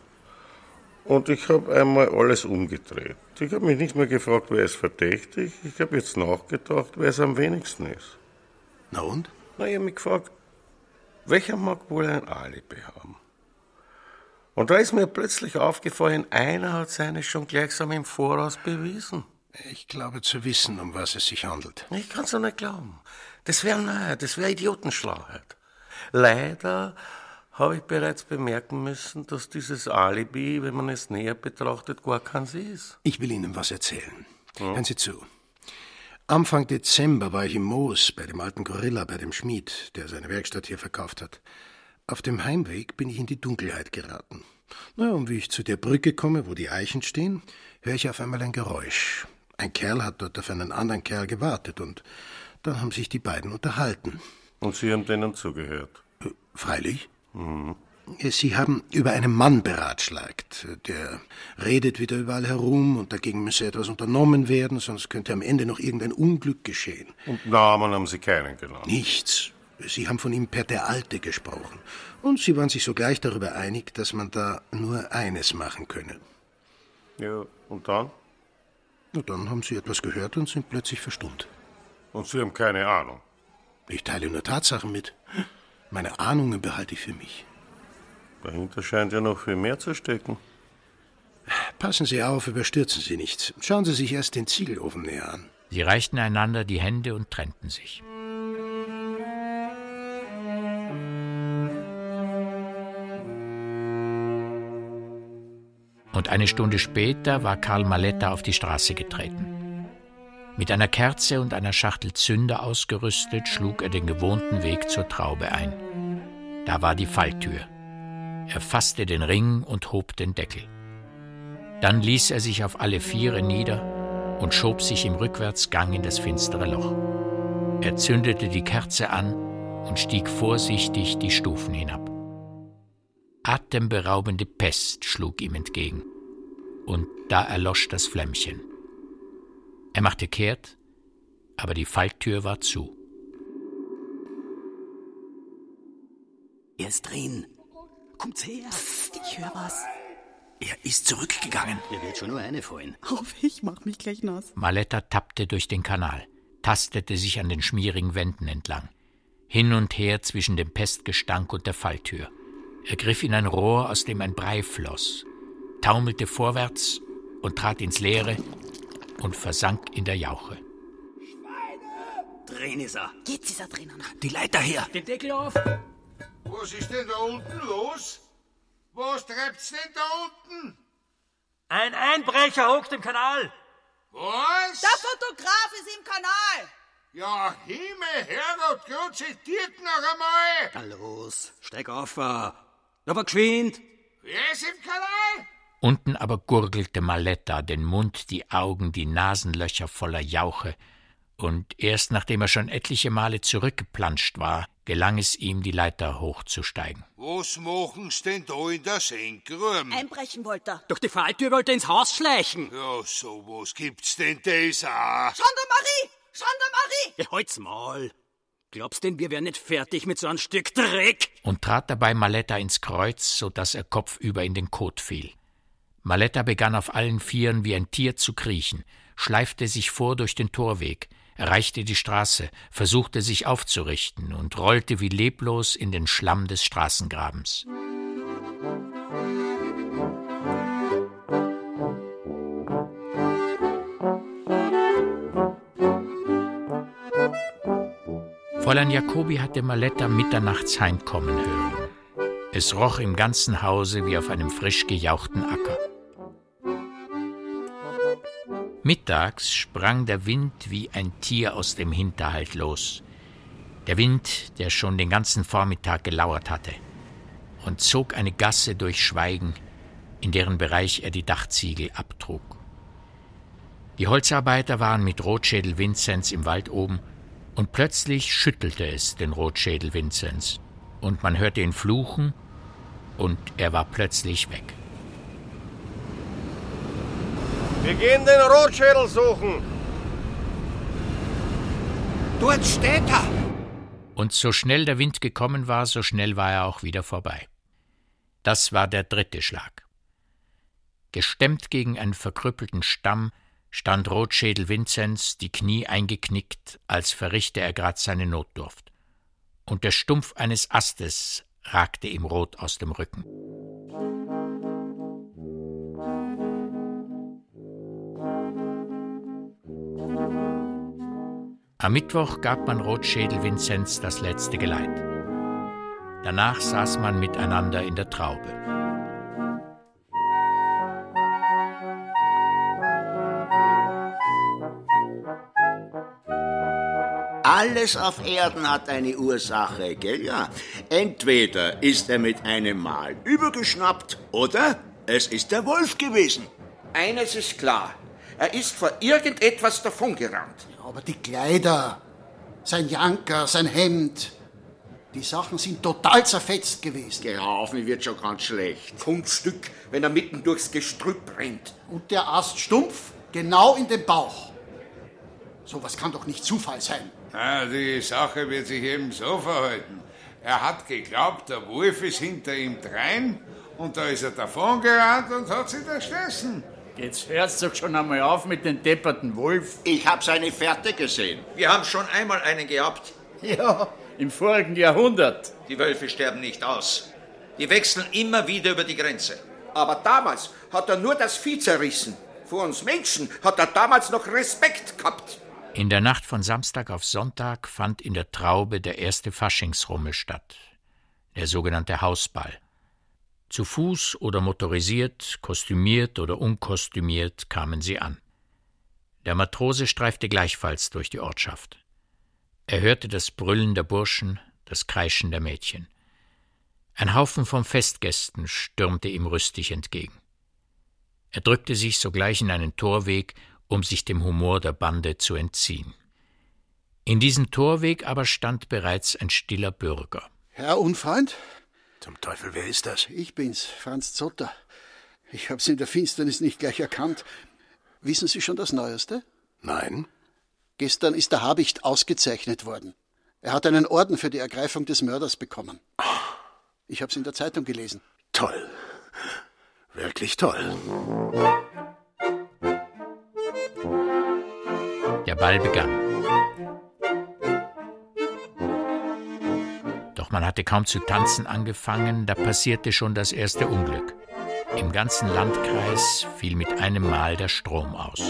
Und ich habe einmal alles umgedreht. Ich habe mich nicht mehr gefragt, wer ist verdächtig. Ich habe jetzt nachgedacht, wer es am wenigsten ist. Na und? Na, ich habe mich gefragt, welcher mag wohl ein Alibi haben? Und da ist mir plötzlich aufgefallen, einer hat seine schon gleichsam im Voraus bewiesen. Ich glaube zu wissen, um was es sich handelt. Ich kann es doch nicht glauben. Das wäre nahe, das wäre Idiotenschlauheit. Leider habe ich bereits bemerken müssen, dass dieses Alibi, wenn man es näher betrachtet, gar keins ist. Ich will Ihnen was erzählen. Hm? Hören Sie zu. Anfang Dezember war ich im Moos bei dem alten Gorilla, bei dem Schmied, der seine Werkstatt hier verkauft hat. Auf dem Heimweg bin ich in die Dunkelheit geraten. Na, und wie ich zu der Brücke komme, wo die Eichen stehen, höre ich auf einmal ein Geräusch. Ein Kerl hat dort auf einen anderen Kerl gewartet und dann haben sich die beiden unterhalten. Und Sie haben denen zugehört? Äh, freilich. Mhm. Sie haben über einen Mann beratschlagt. Der redet wieder überall herum und dagegen müsse etwas unternommen werden, sonst könnte am Ende noch irgendein Unglück geschehen. Und Namen haben Sie keinen genannt? Nichts. Sie haben von ihm per der Alte gesprochen. Und Sie waren sich sogleich darüber einig, dass man da nur eines machen könne. Ja, und dann? Na, dann haben Sie etwas gehört und sind plötzlich verstummt. Und Sie haben keine Ahnung? Ich teile nur Tatsachen mit. Meine Ahnungen behalte ich für mich. Dahinter scheint ja noch viel mehr zu stecken. Passen Sie auf, überstürzen Sie nichts. Schauen Sie sich erst den Ziegelofen näher an. Sie reichten einander die Hände und trennten sich. Und eine Stunde später war Karl Maletta auf die Straße getreten. Mit einer Kerze und einer Schachtel Zünder ausgerüstet, schlug er den gewohnten Weg zur Traube ein. Da war die Falltür. Er fasste den Ring und hob den Deckel. Dann ließ er sich auf alle Viere nieder und schob sich im Rückwärtsgang in das finstere Loch. Er zündete die Kerze an und stieg vorsichtig die Stufen hinab. Atemberaubende Pest schlug ihm entgegen, und da erlosch das Flämmchen. Er machte kehrt, aber die Falltür war zu. Er ist drin. Kommt's her. Psst, ich höre was. Er ist zurückgegangen. Er wird schon nur eine fallen. Auf, ich mach mich gleich nass. Maletta tappte durch den Kanal, tastete sich an den schmierigen Wänden entlang, hin und her zwischen dem Pestgestank und der Falltür. Er griff in ein Rohr, aus dem ein Brei floss, taumelte vorwärts und trat ins Leere und versank in der Jauche. Drin ist er. Jetzt ist er drinnen. Die Leiter her. Den Deckel auf. Was ist denn da unten los? Was treibt's denn da unten? Ein Einbrecher hockt im Kanal. Was? Der Fotograf ist im Kanal. Ja, Himmel, Herrgott, Gott, zitiert noch einmal. Na los, steig auf. Aber geschwind. Wer ist im Kanal? Unten aber gurgelte Maletta, den Mund, die Augen, die Nasenlöcher voller Jauche, und erst nachdem er schon etliche Male zurückgeplanscht war, gelang es ihm, die Leiter hochzusteigen. Was machen's denn da in der Senkgrube? Einbrechen wollte er. Durch die Falltür wollte er ins Haus schleichen. Ja, sowas gibt's denn das auch? Gendarmerie! Gendarmerie! Ja, halt's Maul. Glaubst denn, wir wären nicht fertig mit so einem Stück Dreck? Und trat dabei Maletta ins Kreuz, so dass er kopfüber in den Kot fiel. Maletta begann auf allen Vieren wie ein Tier zu kriechen, schleifte sich vor durch den Torweg, erreichte die Straße, versuchte sich aufzurichten und rollte wie leblos in den Schlamm des Straßengrabens. Fräulein Jacobi hatte Maletta mitternachts heimkommen hören. Es roch im ganzen Hause wie auf einem frisch gejauchten Acker. Mittags sprang der Wind wie ein Tier aus dem Hinterhalt los. Der Wind, der schon den ganzen Vormittag gelauert hatte, und zog eine Gasse durch Schweigen, in deren Bereich er die Dachziegel abtrug. Die Holzarbeiter waren mit Rotschädel Vinzenz im Wald oben, und plötzlich schüttelte es den Rotschädel Vinzenz, und man hörte ihn fluchen, und er war plötzlich weg. Wir gehen den Rotschädel suchen. Dort steht er. Und so schnell der Wind gekommen war, so schnell war er auch wieder vorbei. Das war der dritte Schlag. Gestemmt gegen einen verkrüppelten Stamm stand Rotschädel Vinzenz, die Knie eingeknickt, als verrichte er grad seine Notdurft. Und der Stumpf eines Astes ragte ihm rot aus dem Rücken. Am Mittwoch gab man Rotschädel Vinzenz das letzte Geleit. Danach saß man miteinander in der Traube. Alles auf Erden hat eine Ursache, gell ja? Entweder ist er mit einem Mal übergeschnappt, oder es ist der Wolf gewesen. Eines ist klar. Er ist vor irgendetwas davongerannt. Aber die Kleider, sein Janker, sein Hemd, die Sachen sind total zerfetzt gewesen. Graf, mir wird schon ganz schlecht. Kunststück, wenn er mitten durchs Gestrüpp rennt. Und der Ast stumpf, genau in den Bauch. Sowas kann doch nicht Zufall sein. Ah, die Sache wird sich eben so verhalten. Er hat geglaubt, der Wolf ist hinter ihm drein und da ist er davongerannt und hat sich erstessen. Jetzt hört's doch schon einmal auf mit dem depperten Wolf. Ich hab seine Fährte gesehen. Wir haben schon einmal einen gehabt. Ja, im vorigen Jahrhundert. Die Wölfe sterben nicht aus. Die wechseln immer wieder über die Grenze. Aber damals hat er nur das Vieh zerrissen. Vor uns Menschen hat er damals noch Respekt gehabt. In der Nacht von Samstag auf Sonntag fand in der Traube der erste Faschingsrummel statt, der sogenannte Hausball. Zu Fuß oder motorisiert, kostümiert oder unkostümiert kamen sie an. Der Matrose streifte gleichfalls durch die Ortschaft. Er hörte das Brüllen der Burschen, das Kreischen der Mädchen. Ein Haufen von Festgästen stürmte ihm rüstig entgegen. Er drückte sich sogleich in einen Torweg, um sich dem Humor der Bande zu entziehen. In diesem Torweg aber stand bereits ein stiller Bürger. Herr Unfreund? Zum Teufel, wer ist das? Ich bin's, Franz Zotter. Ich hab's in der Finsternis nicht gleich erkannt. Wissen Sie schon das Neueste? Nein. Gestern ist der Habicht ausgezeichnet worden. Er hat einen Orden für die Ergreifung des Mörders bekommen. Ich hab's in der Zeitung gelesen. Toll. Wirklich toll. Der Ball begann. Doch man hatte kaum zu tanzen angefangen, da passierte schon das erste Unglück. Im ganzen Landkreis fiel mit einem Mal der Strom aus.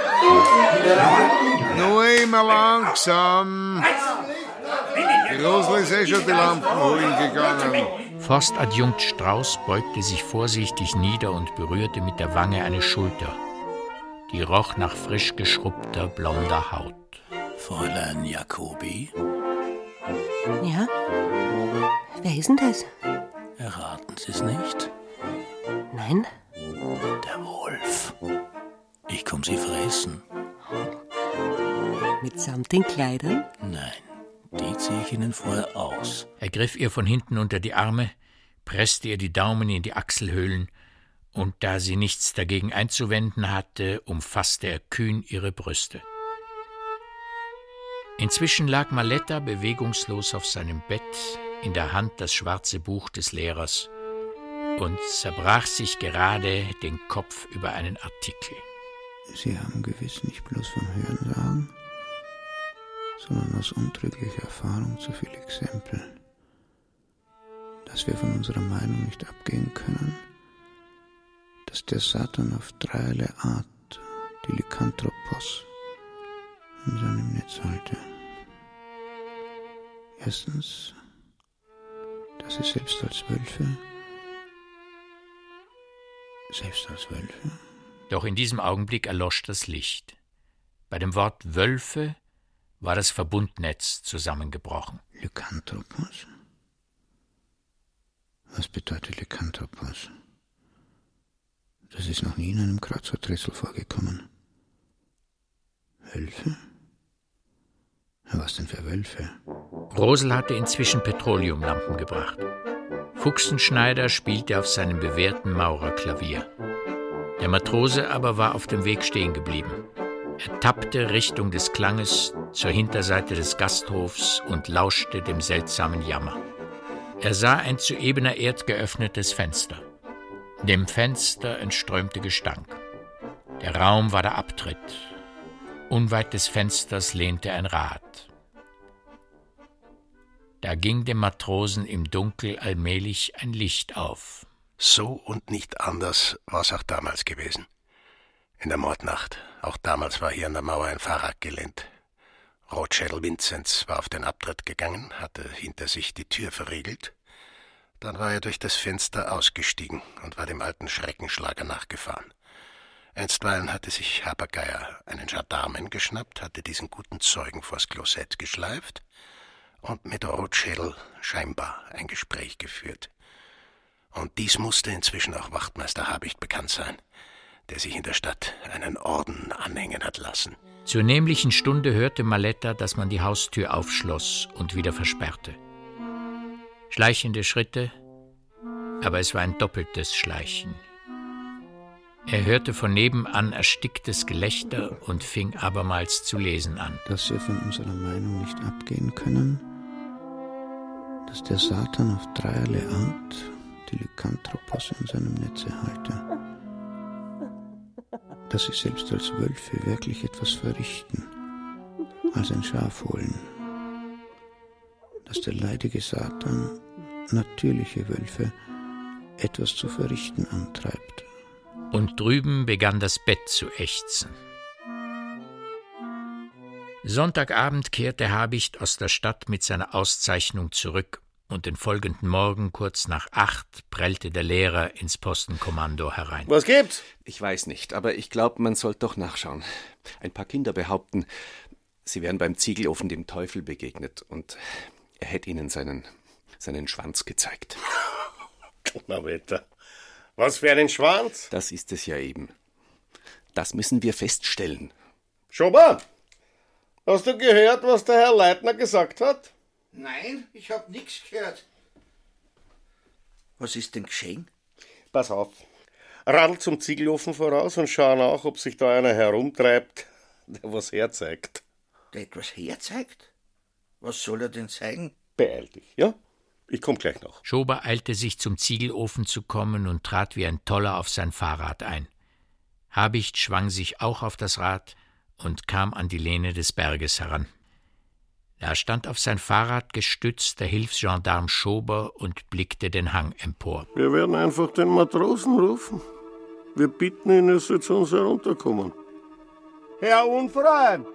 Nur immer langsam. Die Rosel ist eh schon die Lampen holen gegangen. Forstadjunkt Strauß beugte sich vorsichtig nieder und berührte mit der Wange eine Schulter. Die roch nach frisch geschrubbter, blonder Haut. Fräulein Jacobi? Ja? Wer ist denn das? Erraten Sie es nicht? Nein? Der Wolf. Ich komm Sie fressen. Mitsamt den Kleidern? Nein, die ziehe ich Ihnen vorher aus. Er griff ihr von hinten unter die Arme, presste ihr die Daumen in die Achselhöhlen, und da sie nichts dagegen einzuwenden hatte, umfasste er kühn ihre Brüste. Inzwischen lag Maletta bewegungslos auf seinem Bett, in der Hand das schwarze Buch des Lehrers, und zerbrach sich gerade den Kopf über einen Artikel. Sie haben gewiss nicht bloß vom Hörensagen, sondern aus untrüglicher Erfahrung zu viele Exempel, dass wir von unserer Meinung nicht abgehen können, dass der Satan auf dreierlei Art die Lykanthropos in seinem Netz halte. Erstens, dass sie selbst als Wölfe, selbst als Wölfe. Doch in diesem Augenblick erlosch das Licht. Bei dem Wort Wölfe war das Verbundnetz zusammengebrochen. Lykanthropos? Was bedeutet Lykanthropos? Das ist noch nie in einem Kreuzworträtsel vorgekommen. Wölfe? Was denn für Wölfe? Rosel hatte inzwischen Petroleumlampen gebracht. Fuchsenschneider spielte auf seinem bewährten Maurerklavier. Der Matrose aber war auf dem Weg stehen geblieben. Er tappte Richtung des Klanges zur Hinterseite des Gasthofs und lauschte dem seltsamen Jammer. Er sah ein zu ebener Erd geöffnetes Fenster. Dem Fenster entströmte Gestank. Der Raum war der Abtritt. Unweit des Fensters lehnte ein Rad. Da ging dem Matrosen im Dunkel allmählich ein Licht auf. So und nicht anders war es auch damals gewesen. In der Mordnacht. Auch damals war hier an der Mauer ein Fahrrad gelehnt. Rotschädel Vinzenz war auf den Abtritt gegangen, hatte hinter sich die Tür verriegelt. Dann war er durch das Fenster ausgestiegen und war dem alten Schreckenschlager nachgefahren. Einstweilen hatte sich Habergeier einen Gendarmen geschnappt, hatte diesen guten Zeugen vors Klosett geschleift und mit Rotschädel scheinbar ein Gespräch geführt. Und dies musste inzwischen auch Wachtmeister Habicht bekannt sein, der sich in der Stadt einen Orden anhängen hat lassen. Zur nämlichen Stunde hörte Maletta, dass man die Haustür aufschloss und wieder versperrte. Schleichende Schritte, aber es war ein doppeltes Schleichen. Er hörte von nebenan ersticktes Gelächter und fing abermals zu lesen an. Dass wir von unserer Meinung nicht abgehen können, dass der Satan auf dreierlei Art die Lykanthropos in seinem Netze halte. Dass sie selbst als Wölfe wirklich etwas verrichten, als ein Schaf holen. Dass der leidige Satan natürliche Wölfe etwas zu verrichten antreibt. Und drüben begann das Bett zu ächzen. Sonntagabend kehrte Habicht aus der Stadt mit seiner Auszeichnung zurück, und den folgenden Morgen, kurz nach acht, prellte der Lehrer ins Postenkommando herein. Was gibt's? Ich weiß nicht, aber ich glaube, man sollte doch nachschauen. Ein paar Kinder behaupten, sie wären beim Ziegelofen dem Teufel begegnet und er hätte ihnen seinen, seinen Schwanz gezeigt. Donnerwetter. Was für einen Schwanz? Das ist es ja eben. Das müssen wir feststellen. Schober, hast du gehört, was der Herr Leitner gesagt hat? Nein, ich hab nichts gehört. Was ist denn geschehen? Pass auf. Radl zum Ziegelofen voraus und schau nach, ob sich da einer herumtreibt, der was herzeigt. Der etwas herzeigt? Was soll er denn zeigen? Beeil dich, ja? Ich komm gleich noch. Schober eilte sich zum Ziegelofen zu kommen und trat wie ein Toller auf sein Fahrrad ein. Habicht schwang sich auch auf das Rad und kam an die Lehne des Berges heran. Da stand auf sein Fahrrad gestützt der Hilfsgendarm Schober und blickte den Hang empor. Wir werden einfach den Matrosen rufen. Wir bitten ihn, er soll zu uns herunterkommen. Herr Unfreund!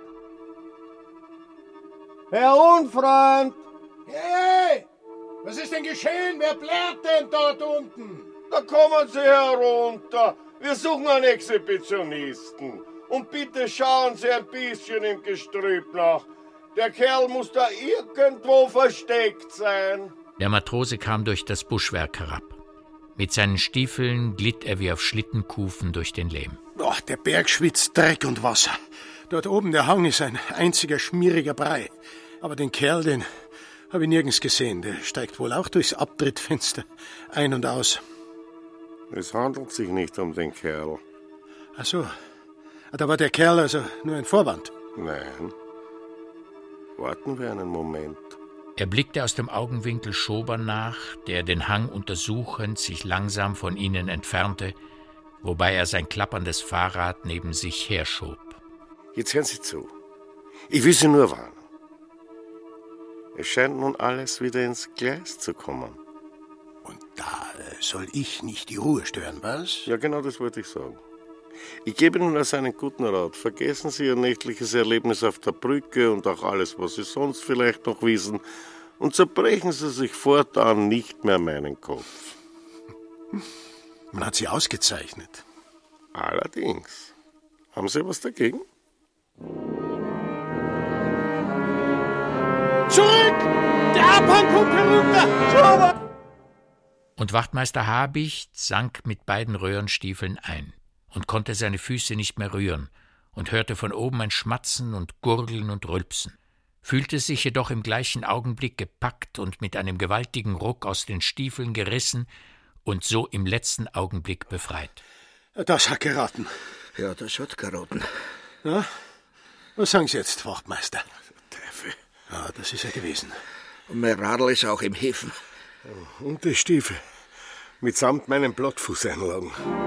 Herr Unfreund! Hey! Was ist denn geschehen? Wer blärt denn dort unten? Da kommen Sie herunter. Wir suchen einen Exhibitionisten. Und bitte schauen Sie ein bisschen im Gestrüpp nach. Der Kerl muss da irgendwo versteckt sein. Der Matrose kam durch das Buschwerk herab. Mit seinen Stiefeln glitt er wie auf Schlittenkufen durch den Lehm. Oh, der Berg schwitzt Dreck und Wasser. Dort oben der Hang ist ein einziger schmieriger Brei. Aber den Kerl, den habe ich nirgends gesehen. Der steigt wohl auch durchs Abtrittfenster ein und aus. Es handelt sich nicht um den Kerl. Ach so. Da war der Kerl also nur ein Vorwand. Nein. Warten wir einen Moment. Er blickte aus dem Augenwinkel Schober nach, der den Hang untersuchend sich langsam von ihnen entfernte, wobei er sein klapperndes Fahrrad neben sich herschob. Jetzt hören Sie zu. Ich will Sie nur warnen. Es scheint nun alles wieder ins Gleis zu kommen. Und da soll ich nicht die Ruhe stören, was? Ja, genau das wollte ich sagen. Ich gebe Ihnen also einen guten Rat. Vergessen Sie Ihr nächtliches Erlebnis auf der Brücke und auch alles, was Sie sonst vielleicht noch wissen, und zerbrechen Sie sich fortan nicht mehr meinen Kopf. Man hat Sie ausgezeichnet. Allerdings. Haben Sie was dagegen? Zurück! Der Abhang kommt herunter! Schober! Und Wachtmeister Habicht sank mit beiden Röhrenstiefeln ein und konnte seine Füße nicht mehr rühren und hörte von oben ein Schmatzen und Gurgeln und Rülpsen, fühlte sich jedoch im gleichen Augenblick gepackt und mit einem gewaltigen Ruck aus den Stiefeln gerissen und so im letzten Augenblick befreit. Das hat geraten. Ja, das hat geraten. Na, was sagen Sie jetzt, Wachtmeister? Teufel. Ja, das ist er gewesen. Und mein Radl ist auch im Häfen. Und die Stiefel. Mitsamt meinen Blattfußeinlagen.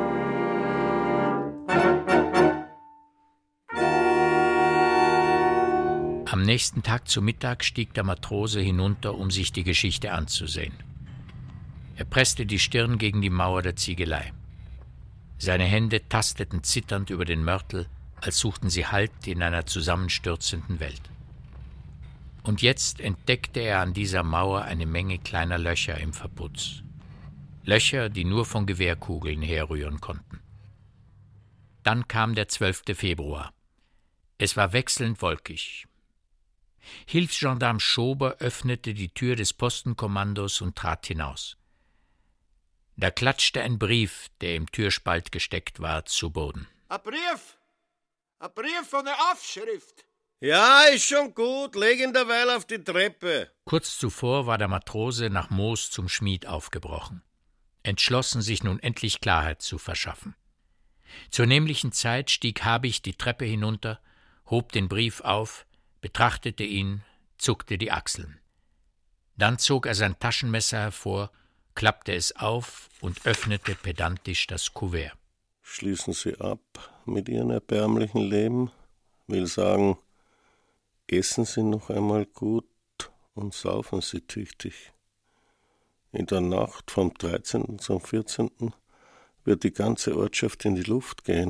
Am nächsten Tag zu Mittag stieg der Matrose hinunter, um sich die Geschichte anzusehen. Er presste die Stirn gegen die Mauer der Ziegelei. Seine Hände tasteten zitternd über den Mörtel, als suchten sie Halt in einer zusammenstürzenden Welt. Und jetzt entdeckte er an dieser Mauer eine Menge kleiner Löcher im Verputz. Löcher, die nur von Gewehrkugeln herrühren konnten. Dann kam der zwölfte Februar. Es war wechselnd wolkig. Hilfsgendarm Schober öffnete die Tür des Postenkommandos und trat hinaus. Da klatschte ein Brief, der im Türspalt gesteckt war, zu Boden. Ein Brief! Ein Brief von der Aufschrift! Ja, ist schon gut. Leg ihn derweil auf die Treppe. Kurz zuvor war der Matrose nach Moos zum Schmied aufgebrochen, entschlossen, sich nun endlich Klarheit zu verschaffen. Zur nämlichen Zeit stieg Habicht die Treppe hinunter, hob den Brief auf, betrachtete ihn, zuckte die Achseln. Dann zog er sein Taschenmesser hervor, klappte es auf und öffnete pedantisch das Kuvert. Schließen Sie ab mit Ihrem erbärmlichen Leben, will sagen, essen Sie noch einmal gut und saufen Sie tüchtig. In der Nacht vom dreizehnten zum vierzehnten wird die ganze Ortschaft in die Luft gehen.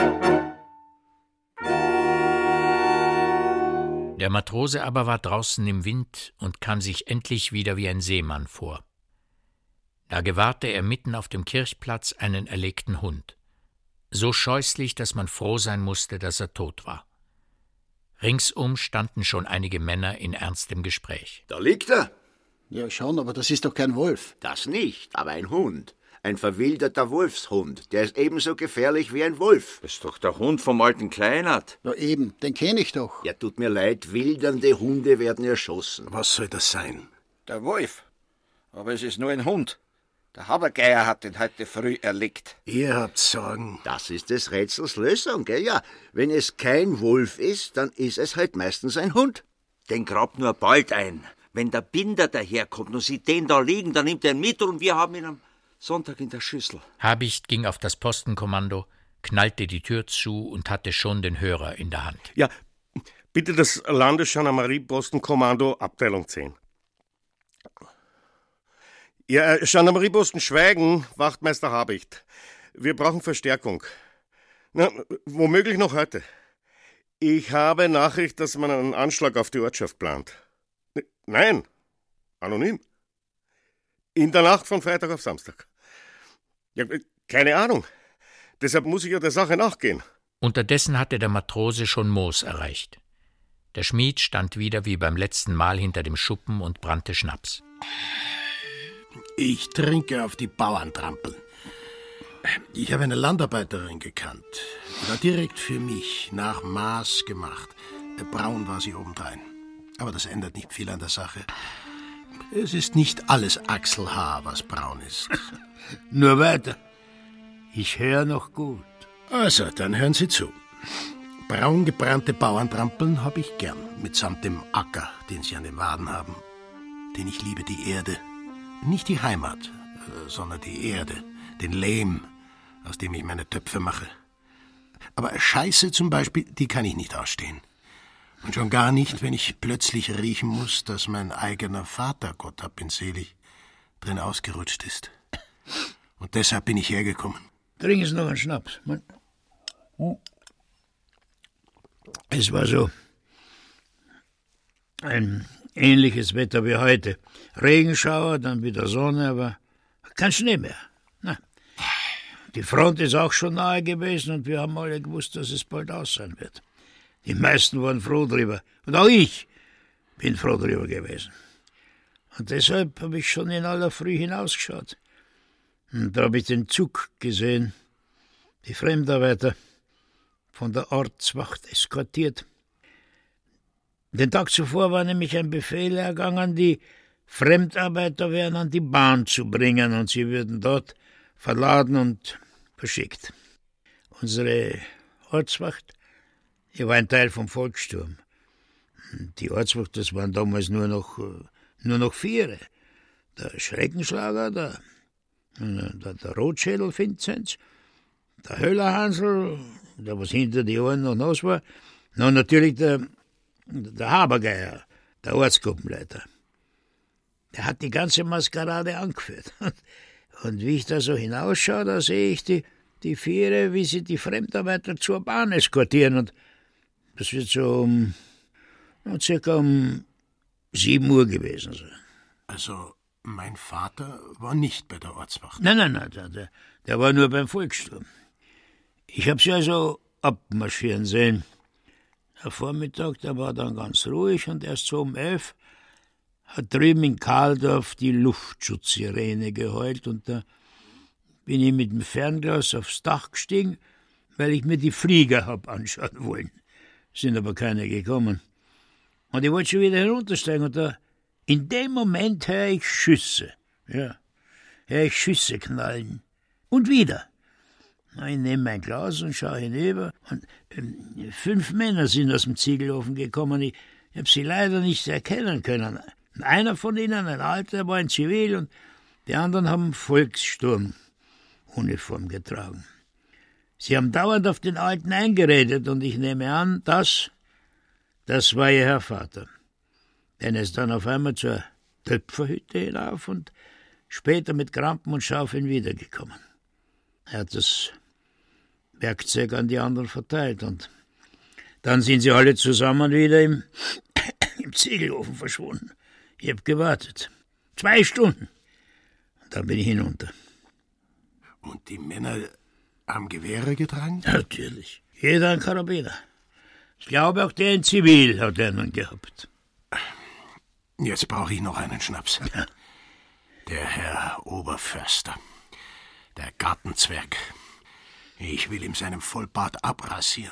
Der Matrose aber war draußen im Wind und kam sich endlich wieder wie ein Seemann vor. Da gewahrte er mitten auf dem Kirchplatz einen erlegten Hund, so scheußlich, dass man froh sein musste, dass er tot war. Ringsum standen schon einige Männer in ernstem Gespräch. Da liegt er. Ja, schon, aber das ist doch kein Wolf. Das nicht, aber ein Hund. Ein verwilderter Wolfshund. Der ist ebenso gefährlich wie ein Wolf. Das ist doch der Hund vom alten Kleinert. Ja, eben, den kenne ich doch. Ja, tut mir leid, wildernde Hunde werden erschossen. Was soll das sein? Der Wolf. Aber es ist nur ein Hund. Der Habergeier hat ihn heute früh erlegt. Ihr habt Sorgen. Das ist des Rätsels Lösung, gell? Ja, wenn es kein Wolf ist, dann ist es halt meistens ein Hund. Den grabt nur bald ein. Wenn der Binder daherkommt und sieht den da liegen, dann nimmt er ihn mit und wir haben ihn am Sonntag in der Schüssel. Habicht ging auf das Postenkommando, knallte die Tür zu und hatte schon den Hörer in der Hand. Ja, Bitte das Landesgendarmeriepostenkommando, Abteilung zehn. Ja, Gendarmerieposten Schweigen, Wachtmeister Habicht. Wir brauchen Verstärkung. Na, womöglich noch heute. Ich habe Nachricht, dass man einen Anschlag auf die Ortschaft plant. Nein, anonym. In der Nacht von Freitag auf Samstag. Ja, keine Ahnung. Deshalb muss ich ja der Sache nachgehen. Unterdessen hatte der Matrose schon Moos erreicht. Der Schmied stand wieder wie beim letzten Mal hinter dem Schuppen und brannte Schnaps. Ich trinke auf die Bauerntrampeln. Ich habe eine Landarbeiterin gekannt. Die war direkt für mich, nach Maß gemacht. Braun war sie obendrein. Aber das ändert nicht viel an der Sache. Es ist nicht alles Achselhaar, was braun ist. Nur weiter. Ich höre noch gut. Also, dann hören Sie zu. Braun gebrannte Bauerntrampeln habe ich gern, mitsamt dem Acker, den Sie an den Waden haben. Denn ich liebe die Erde. Nicht die Heimat, sondern die Erde, den Lehm, aus dem ich meine Töpfe mache. Aber Scheiße zum Beispiel, die kann ich nicht ausstehen. Und schon gar nicht, wenn ich plötzlich riechen muss, dass mein eigener Vater, Gott hab ihn selig, drin ausgerutscht ist. Und deshalb bin ich hergekommen. Trinken Sie noch einen Schnaps. Es war so ein ähnliches Wetter wie heute. Regenschauer, dann wieder Sonne, aber kein Schnee mehr. Na, die Front ist auch schon nahe gewesen und wir haben alle gewusst, dass es bald aus sein wird. Die meisten waren froh drüber. Und auch ich bin froh drüber gewesen. Und deshalb habe ich schon in aller Früh hinausgeschaut. Und da habe ich den Zug gesehen, die Fremdarbeiter von der Ortswacht eskortiert. Den Tag zuvor war nämlich ein Befehl ergangen, die Fremdarbeiter wären an die Bahn zu bringen und sie würden dort verladen und verschickt. Unsere Ortswacht, die war ein Teil vom Volkssturm. Die Ortswacht, das waren damals nur noch, nur noch vier. Der Schreckenschlager, der Der, der Rotschädel Vinzenz, der Höllerhansel, der was hinter die Ohren noch nass war, und natürlich der, der Habergeier, der Ortsgruppenleiter. Der hat die ganze Maskerade angeführt. Und wie ich da so hinausschaue, da sehe ich die, die Viere, wie sie die Fremdarbeiter zur Bahn eskortieren. Und das wird so um, circa um sieben Uhr gewesen sein. Also... Mein Vater war nicht bei der Ortswacht. Nein, nein, nein, der, der war nur beim Volkssturm. Ich habe sie also abmarschieren sehen. Der Vormittag, der war dann ganz ruhig und erst so um elf hat drüben in Kahldorf die Luftschutzsirene geheult und da bin ich mit dem Fernglas aufs Dach gestiegen, weil ich mir die Flieger hab anschauen wollen. Sind aber keine gekommen. Und ich wollte schon wieder heruntersteigen und da in dem Moment höre ich Schüsse. Ja, höre ich Schüsse knallen. Und wieder. Ich nehme mein Glas und schaue hinüber. Und ähm, fünf Männer sind aus dem Ziegelofen gekommen. Ich, ich habe sie leider nicht erkennen können. Einer von ihnen, ein Alter, war in Zivil und die anderen haben Volkssturmuniform getragen. Sie haben dauernd auf den Alten eingeredet und ich nehme an, das, das war ihr Herr Vater. Denn er ist dann auf einmal zur Töpferhütte hinauf und später mit Krampen und Schaufeln wiedergekommen. Er hat das Werkzeug an die anderen verteilt und dann sind sie alle zusammen wieder im, im Ziegelofen verschwunden. Ich habe gewartet. Zwei Stunden. Und dann bin ich hinunter. Und die Männer haben Gewehre getragen? Natürlich. Jeder ein Karabiner. Ich glaube, auch der in Zivil hat einen gehabt. Jetzt brauche ich noch einen Schnaps. Ja. Der Herr Oberförster. Der Gartenzwerg. Ich will ihm seinen Vollbart abrasieren.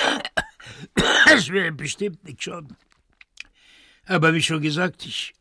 Das will bestimmt nicht schaden. Aber wie schon gesagt, ich,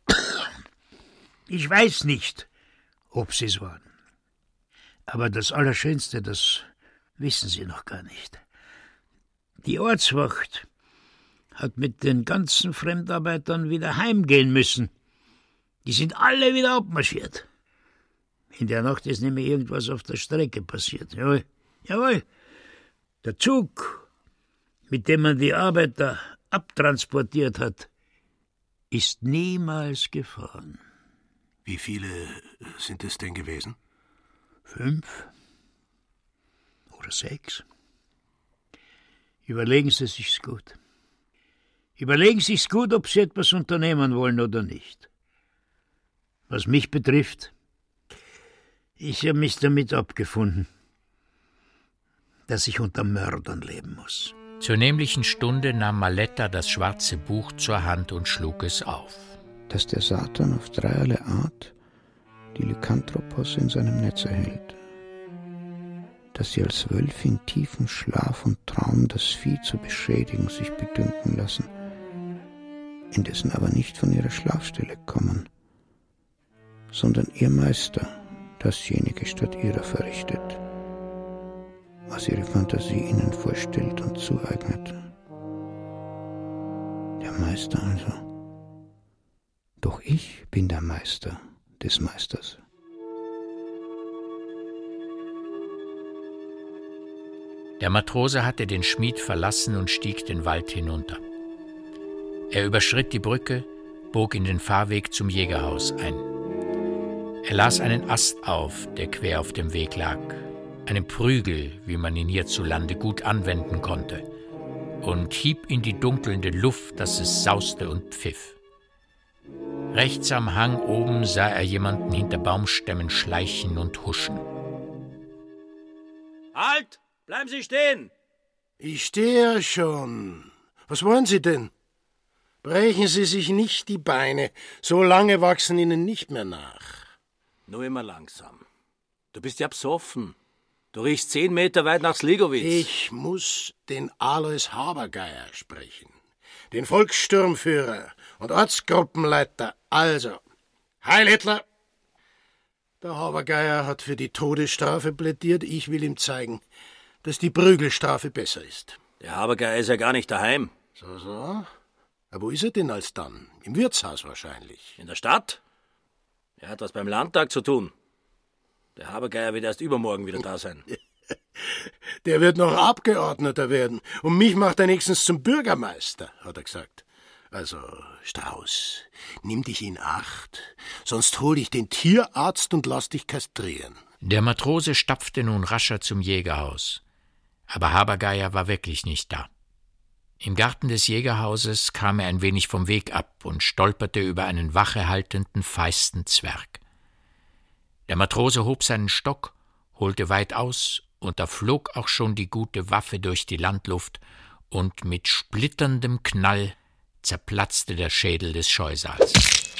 ich weiß nicht, ob sie es waren. Aber das Allerschönste, das wissen Sie noch gar nicht. Die Ortswacht hat mit den ganzen Fremdarbeitern wieder heimgehen müssen. Die sind alle wieder abmarschiert. In der Nacht ist nämlich irgendwas auf der Strecke passiert. Jawohl, jawohl. Der Zug, mit dem man die Arbeiter abtransportiert hat, ist niemals gefahren. Wie viele sind es denn gewesen? Fünf oder sechs. Überlegen Sie sich's gut. Überlegen Sie sich's gut, ob Sie etwas unternehmen wollen oder nicht. Was mich betrifft, ich habe mich damit abgefunden, dass ich unter Mördern leben muss. Zur nämlichen Stunde nahm Maletta das schwarze Buch zur Hand und schlug es auf. Dass der Satan auf dreierlei Art die Lykanthropos in seinem Netz erhält. Dass sie als Wölfe in tiefem Schlaf und Traum das Vieh zu beschädigen sich bedünken lassen, indessen aber nicht von ihrer Schlafstelle kommen, sondern ihr Meister dasjenige statt ihrer verrichtet, was ihre Fantasie ihnen vorstellt und zueignet. Der Meister also. Doch ich bin der Meister des Meisters. Der Matrose hatte den Schmied verlassen und stieg den Wald hinunter. Er überschritt die Brücke, bog in den Fahrweg zum Jägerhaus ein. Er las einen Ast auf, der quer auf dem Weg lag, einen Prügel, wie man ihn hierzulande gut anwenden konnte, und hieb in die dunkelnde Luft, dass es sauste und pfiff. Rechts am Hang oben sah er jemanden hinter Baumstämmen schleichen und huschen. Halt! Bleiben Sie stehen! Ich stehe ja schon. Was wollen Sie denn? Brechen Sie sich nicht die Beine, so lange wachsen Ihnen nicht mehr nach. Nur immer langsam. Du bist ja besoffen. Du riechst zehn Meter weit nach Sligowitz. Ich muss den Alois Habergeier sprechen, den Volkssturmführer und Ortsgruppenleiter. Also, Heil Hitler! Der Habergeier hat für die Todesstrafe plädiert. Ich will ihm zeigen, dass die Prügelstrafe besser ist. Der Habergeier ist ja gar nicht daheim. So, so. Aber wo ist er denn alsdann? Im Wirtshaus wahrscheinlich. In der Stadt? Er hat was beim Landtag zu tun. Der Habergeier wird erst übermorgen wieder da sein. Der wird noch Abgeordneter werden. Und mich macht er nächstens zum Bürgermeister, hat er gesagt. Also, Strauß, nimm dich in Acht, sonst hol ich den Tierarzt und lass dich kastrieren. Der Matrose stapfte nun rascher zum Jägerhaus. Aber Habergeier war wirklich nicht da. Im Garten des Jägerhauses kam er ein wenig vom Weg ab und stolperte über einen wachehaltenden, feisten Zwerg. Der Matrose hob seinen Stock, holte weit aus, und da flog auch schon die gute Waffe durch die Landluft, und mit splitterndem Knall zerplatzte der Schädel des Scheusals.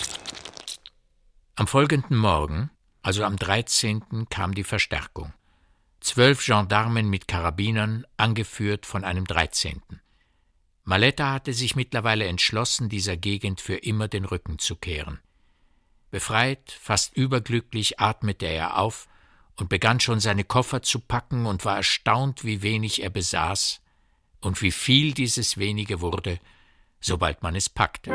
Am folgenden Morgen, also am dreizehnten, kam die Verstärkung. Zwölf Gendarmen mit Karabinern, angeführt von einem dreizehnten. Maletta hatte sich mittlerweile entschlossen, dieser Gegend für immer den Rücken zu kehren. Befreit, fast überglücklich atmete er auf und begann schon seine Koffer zu packen und war erstaunt, wie wenig er besaß und wie viel dieses wenige wurde, sobald man es packte.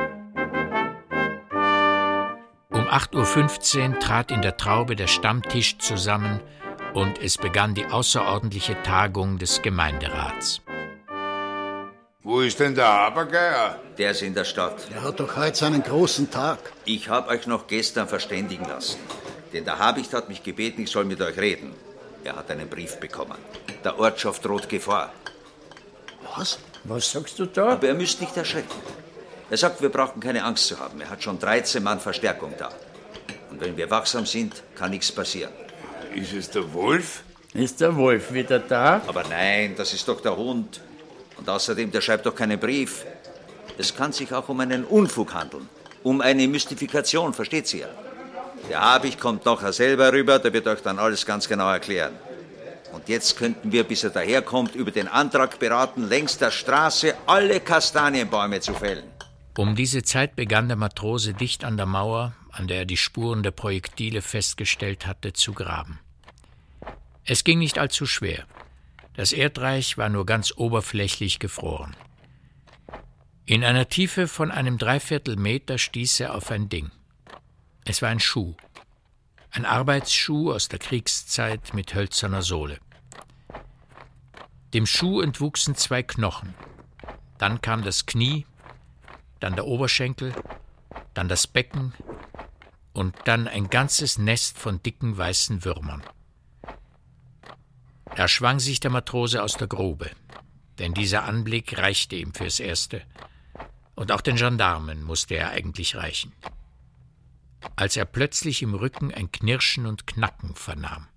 Um acht Uhr fünfzehn trat in der Traube der Stammtisch zusammen und es begann die außerordentliche Tagung des Gemeinderats. Wo ist denn der Habergeier? Der ist in der Stadt. Er hat doch heute seinen großen Tag. Ich habe euch noch gestern verständigen lassen. Denn der Habicht hat mich gebeten, ich soll mit euch reden. Er hat einen Brief bekommen. Der Ortschaft droht Gefahr. Was? Was sagst du da? Aber ihr müsst nicht erschrecken. Er sagt, wir brauchen keine Angst zu haben. Er hat schon dreizehn Mann Verstärkung da. Und wenn wir wachsam sind, kann nichts passieren. Ist es der Wolf? Ist der Wolf wieder da? Aber nein, das ist doch der Hund. Und außerdem, der schreibt doch keinen Brief. Es kann sich auch um einen Unfug handeln. Um eine Mystifikation, versteht ihr? Der Habicht kommt nachher selber rüber, der wird euch dann alles ganz genau erklären. Und jetzt könnten wir, bis er daherkommt, über den Antrag beraten, längs der Straße alle Kastanienbäume zu fällen. Um diese Zeit begann der Matrose dicht an der Mauer, an der er die Spuren der Projektile festgestellt hatte, zu graben. Es ging nicht allzu schwer. Das Erdreich war nur ganz oberflächlich gefroren. In einer Tiefe von einem Dreiviertelmeter stieß er auf ein Ding. Es war ein Schuh. Ein Arbeitsschuh aus der Kriegszeit mit hölzerner Sohle. Dem Schuh entwuchsen zwei Knochen. Dann kam das Knie, dann der Oberschenkel, dann das Becken und dann ein ganzes Nest von dicken weißen Würmern. Da schwang sich der Matrose aus der Grube, denn dieser Anblick reichte ihm fürs Erste. Und auch den Gendarmen musste er eigentlich reichen. Als er plötzlich im Rücken ein Knirschen und Knacken vernahm.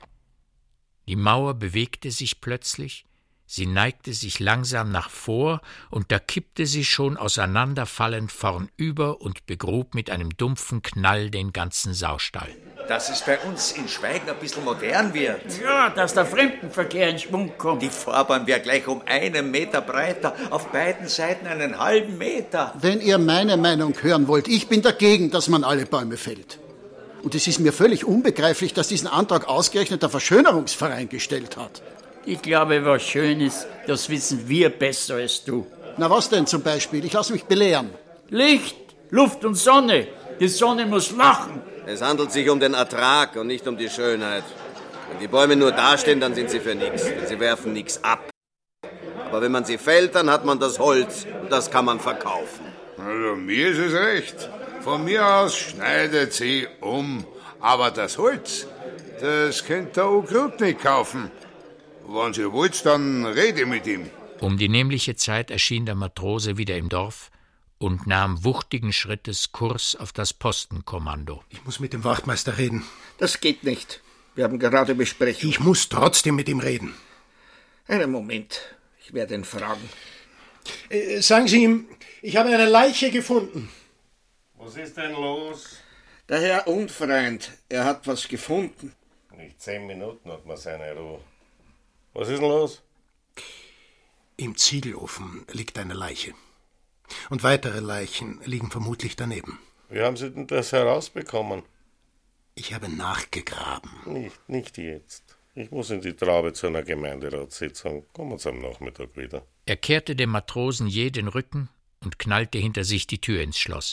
Die Mauer bewegte sich plötzlich, sie neigte sich langsam nach vor, und da kippte sie schon auseinanderfallend vornüber und begrub mit einem dumpfen Knall den ganzen Saustall. Dass es bei uns in Schweigen ein bisschen modern wird. Ja, dass der Fremdenverkehr in Schwung kommt. Die Fahrbahn wäre gleich um einen Meter breiter, auf beiden Seiten einen halben Meter. Wenn ihr meine Meinung hören wollt, ich bin dagegen, dass man alle Bäume fällt. Und es ist mir völlig unbegreiflich, dass diesen Antrag ausgerechnet der Verschönerungsverein gestellt hat. Ich glaube, was schön ist, das wissen wir besser als du. Na was denn zum Beispiel? Ich lasse mich belehren. Licht, Luft und Sonne. Die Sonne muss lachen. Es handelt sich um den Ertrag und nicht um die Schönheit. Wenn die Bäume nur dastehen, dann sind sie für nichts. Denn sie werfen nichts ab. Aber wenn man sie fällt, dann hat man das Holz. Und das kann man verkaufen. Also mir ist es recht. Von mir aus schneidet sie um. Aber das Holz, das könnt der Ukrut nicht kaufen. Wenn Sie wollt, dann rede mit ihm. Um die nämliche Zeit erschien der Matrose wieder im Dorf und nahm wuchtigen Schrittes Kurs auf das Postenkommando. Ich muss mit dem Wachtmeister reden. Das geht nicht. Wir haben gerade Besprechung. Ich muss trotzdem mit ihm reden. Einen Moment. Ich werde ihn fragen. Äh, sagen Sie ihm, ich habe eine Leiche gefunden. Was ist denn los? Der Herr Unfreund, er hat was gefunden. Nicht zehn Minuten hat man seine Ruhe. Was ist denn los? Im Ziegelofen liegt eine Leiche. Und weitere Leichen liegen vermutlich daneben. Wie haben Sie denn das herausbekommen? Ich habe nachgegraben. Nicht, nicht jetzt. Ich muss in die Traube zu einer Gemeinderatssitzung. Kommen Sie am Nachmittag wieder. Er kehrte dem Matrosen je den Rücken und knallte hinter sich die Tür ins Schloss.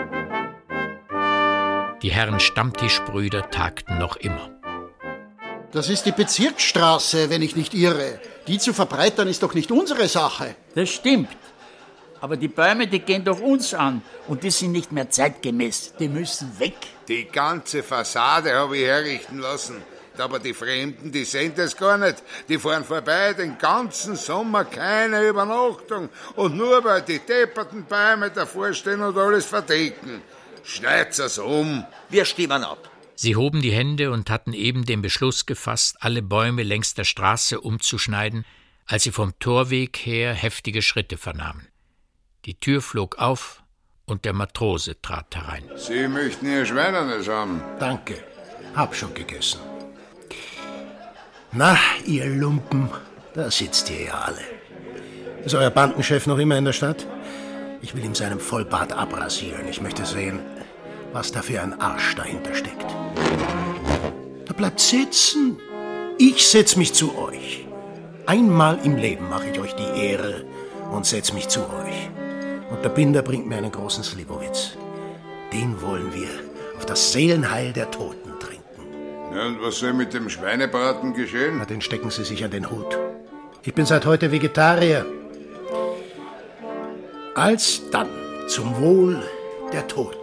Die Herren Stammtischbrüder tagten noch immer. Das ist die Bezirksstraße, wenn ich nicht irre. Die zu verbreitern ist doch nicht unsere Sache. Das stimmt. Aber die Bäume, die gehen doch uns an. Und die sind nicht mehr zeitgemäß. Die müssen weg. Die ganze Fassade habe ich herrichten lassen. Aber die Fremden, die sehen das gar nicht. Die fahren vorbei den ganzen Sommer, keine Übernachtung. Und nur weil die depperten Bäume davor stehen und alles verdecken. Schneid's es um. Wir stimmen ab. Sie hoben die Hände und hatten eben den Beschluss gefasst, alle Bäume längs der Straße umzuschneiden, als sie vom Torweg her heftige Schritte vernahmen. Die Tür flog auf und der Matrose trat herein. Sie möchten Ihr Schweinernes haben. Danke, hab schon gegessen. Na, ihr Lumpen, da sitzt ihr ja alle. Ist euer Bandenchef noch immer in der Stadt? Ich will ihm seinen Vollbart abrasieren. Ich möchte sehen, was da für ein Arsch dahinter steckt. Da bleibt sitzen. Ich setz mich zu euch. Einmal im Leben mache ich euch die Ehre und setz mich zu euch. Und der Binder bringt mir einen großen Slivovitz. Den wollen wir auf das Seelenheil der Toten trinken. Ja, und was soll mit dem Schweinebraten geschehen? Na, den stecken Sie sich an den Hut. Ich bin seit heute Vegetarier. Alsdann zum Wohl der Toten.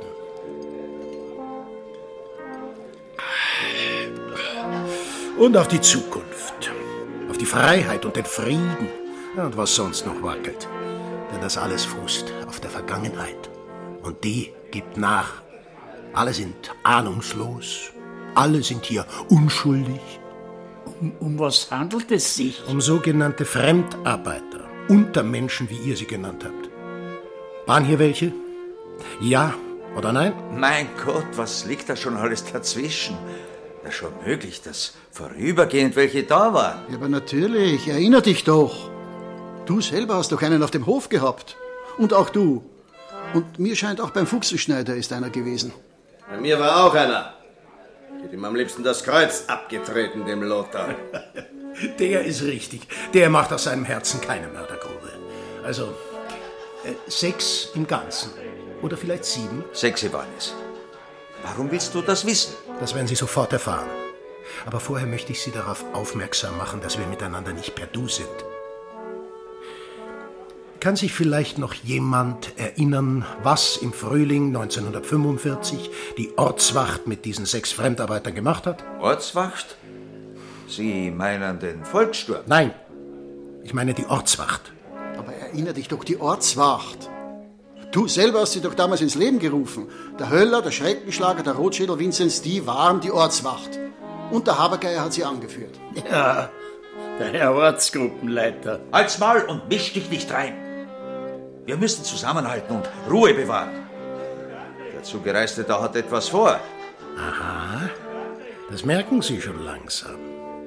Und auf die Zukunft, auf die Freiheit und den Frieden und was sonst noch wackelt. Denn das alles fußt auf der Vergangenheit. Und die gibt nach. Alle sind ahnungslos, alle sind hier unschuldig. Um, um was handelt es sich? Um sogenannte Fremdarbeiter, Untermenschen, wie ihr sie genannt habt. Waren hier welche? Ja oder nein? Mein Gott, was liegt da schon alles dazwischen? Ja, schon möglich, dass vorübergehend welche da waren. Ja, aber natürlich, erinner dich doch. Du selber hast doch einen auf dem Hof gehabt. Und auch du. Und mir scheint, auch beim Fuchsenschneider ist einer gewesen. Bei mir war auch einer. Ich hätte ihm am liebsten das Kreuz abgetreten, dem Lothar. Der ist richtig. Der macht aus seinem Herzen keine Mördergrube. Also, äh, sechs im Ganzen. Oder vielleicht sieben? Sechs waren es. Warum willst du das wissen? Das werden Sie sofort erfahren. Aber vorher möchte ich Sie darauf aufmerksam machen, dass wir miteinander nicht per Du sind. Kann sich vielleicht noch jemand erinnern, was im Frühling neunzehnhundertfünfundvierzig die Ortswacht mit diesen sechs Fremdarbeitern gemacht hat? Ortswacht? Sie meinen den Volkssturm? Nein, ich meine die Ortswacht. Aber erinnere dich doch, die Ortswacht. Du selber hast sie doch damals ins Leben gerufen. Der Höller, der Schreckenschlager, der Rotschädel Vinzenz, die waren die Ortswacht. Und der Habergeier hat sie angeführt. Ja, der Herr Ortsgruppenleiter. Halt's Maul und misch dich nicht rein. Wir müssen zusammenhalten und Ruhe bewahren. Der Zugereiste da hat etwas vor. Aha, das merken Sie schon langsam.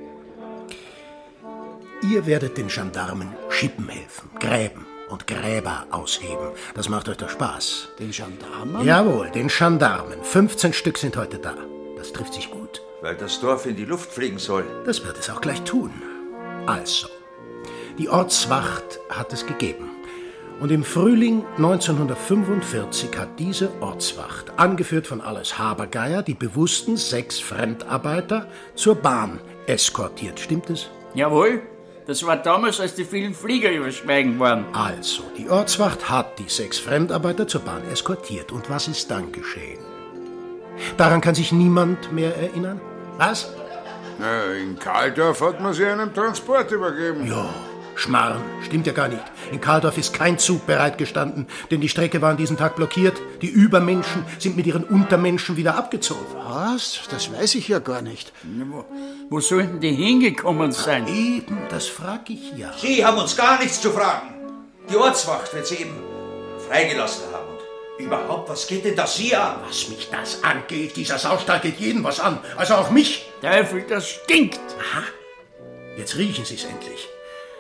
Ihr werdet den Gendarmen schippen helfen, gräben und Gräber ausheben. Das macht euch doch Spaß. Den Gendarmen? Jawohl, den Gendarmen. fünfzehn Stück sind heute da. Das trifft sich gut. Weil das Dorf in die Luft fliegen soll. Das wird es auch gleich tun. Also, die Ortswacht hat es gegeben. Und im Frühling neunzehnhundertfünfundvierzig hat diese Ortswacht, angeführt von Alois Habergeier, die bewussten sechs Fremdarbeiter zur Bahn eskortiert. Stimmt es? Jawohl. Das war damals, als die vielen Flieger überschweigen waren. Also, die Ortswacht hat die sechs Fremdarbeiter zur Bahn eskortiert. Und was ist dann geschehen? Daran kann sich niemand mehr erinnern? Was? Na, in Kahldorf hat man sie einem Transport übergeben. Ja, Schmarrn. Stimmt ja gar nicht. In Kahldorf ist kein Zug bereitgestanden, denn die Strecke war an diesem Tag blockiert. Die Übermenschen sind mit ihren Untermenschen wieder abgezogen. Was? Das weiß ich ja gar nicht. Wo, wo sollten die hingekommen sein? Eben, das frage ich ja. Sie haben uns gar nichts zu fragen. Die Ortswacht wird sie eben freigelassen haben. Und überhaupt, was geht denn das Sie an? Was mich das angeht, dieser Saustall geht jeden was an. Also auch mich. Teufel, das stinkt. Aha, jetzt riechen Sie's endlich.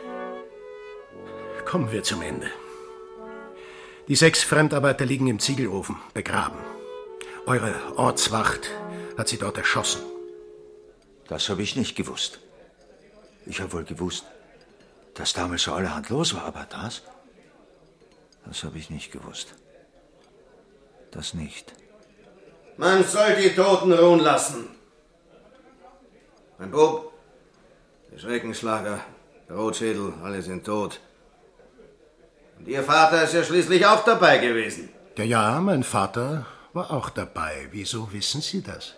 Kommen wir zum Ende. Die sechs Fremdarbeiter liegen im Ziegelofen, begraben. Eure Ortswacht hat sie dort erschossen. Das habe ich nicht gewusst. Ich habe wohl gewusst, dass damals so allerhand los war, aber das, das habe ich nicht gewusst. Das nicht. Man soll die Toten ruhen lassen. Mein Bub, der Schreckenschlager, der Rotschädel, alle sind tot. Und Ihr Vater ist ja schließlich auch dabei gewesen. Ja, ja, mein Vater war auch dabei. Wieso wissen Sie das?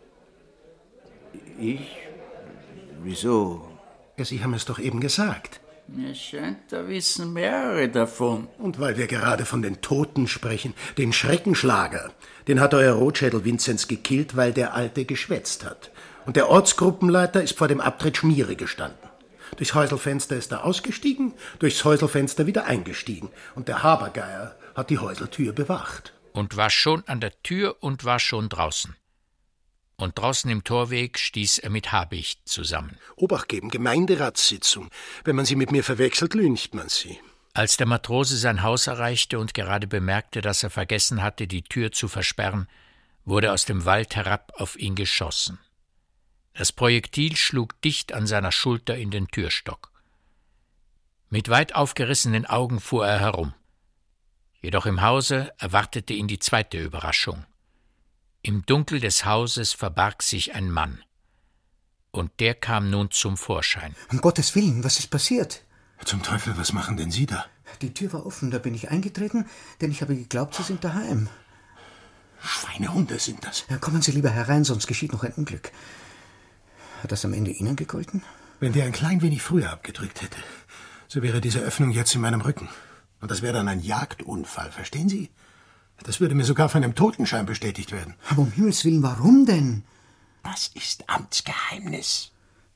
Ich? Wieso? Ja, Sie haben es doch eben gesagt. Mir scheint, da wissen mehrere davon. Und weil wir gerade von den Toten sprechen, den Schreckenschlager, den hat euer Rotschädel Vinzenz gekillt, weil der Alte geschwätzt hat. Und der Ortsgruppenleiter ist vor dem Abtritt Schmiere gestanden. Durchs Häuselfenster ist er ausgestiegen, durchs Häuselfenster wieder eingestiegen. Und der Habergeier hat die Häuseltür bewacht. Und war schon an der Tür und war schon draußen. Und draußen im Torweg stieß er mit Habicht zusammen. Obacht geben, Gemeinderatssitzung. Wenn man sie mit mir verwechselt, lyncht man sie. Als der Matrose sein Haus erreichte und gerade bemerkte, dass er vergessen hatte, die Tür zu versperren, wurde aus dem Wald herab auf ihn geschossen. Das Projektil schlug dicht an seiner Schulter in den Türstock. Mit weit aufgerissenen Augen fuhr er herum. Jedoch im Hause erwartete ihn die zweite Überraschung. Im Dunkel des Hauses verbarg sich ein Mann. Und der kam nun zum Vorschein. Um Gottes Willen, was ist passiert? Zum Teufel, was machen denn Sie da? Die Tür war offen, da bin ich eingetreten, denn ich habe geglaubt, Sie sind daheim. Schweinehunde sind das. Ja, kommen Sie lieber herein, sonst geschieht noch ein Unglück. Hat das am Ende Ihnen gegolten? Wenn der ein klein wenig früher abgedrückt hätte, so wäre diese Öffnung jetzt in meinem Rücken. Und das wäre dann ein Jagdunfall, verstehen Sie? Das würde mir sogar von einem Totenschein bestätigt werden. Aber um Himmels Willen, warum denn? Das ist Amtsgeheimnis.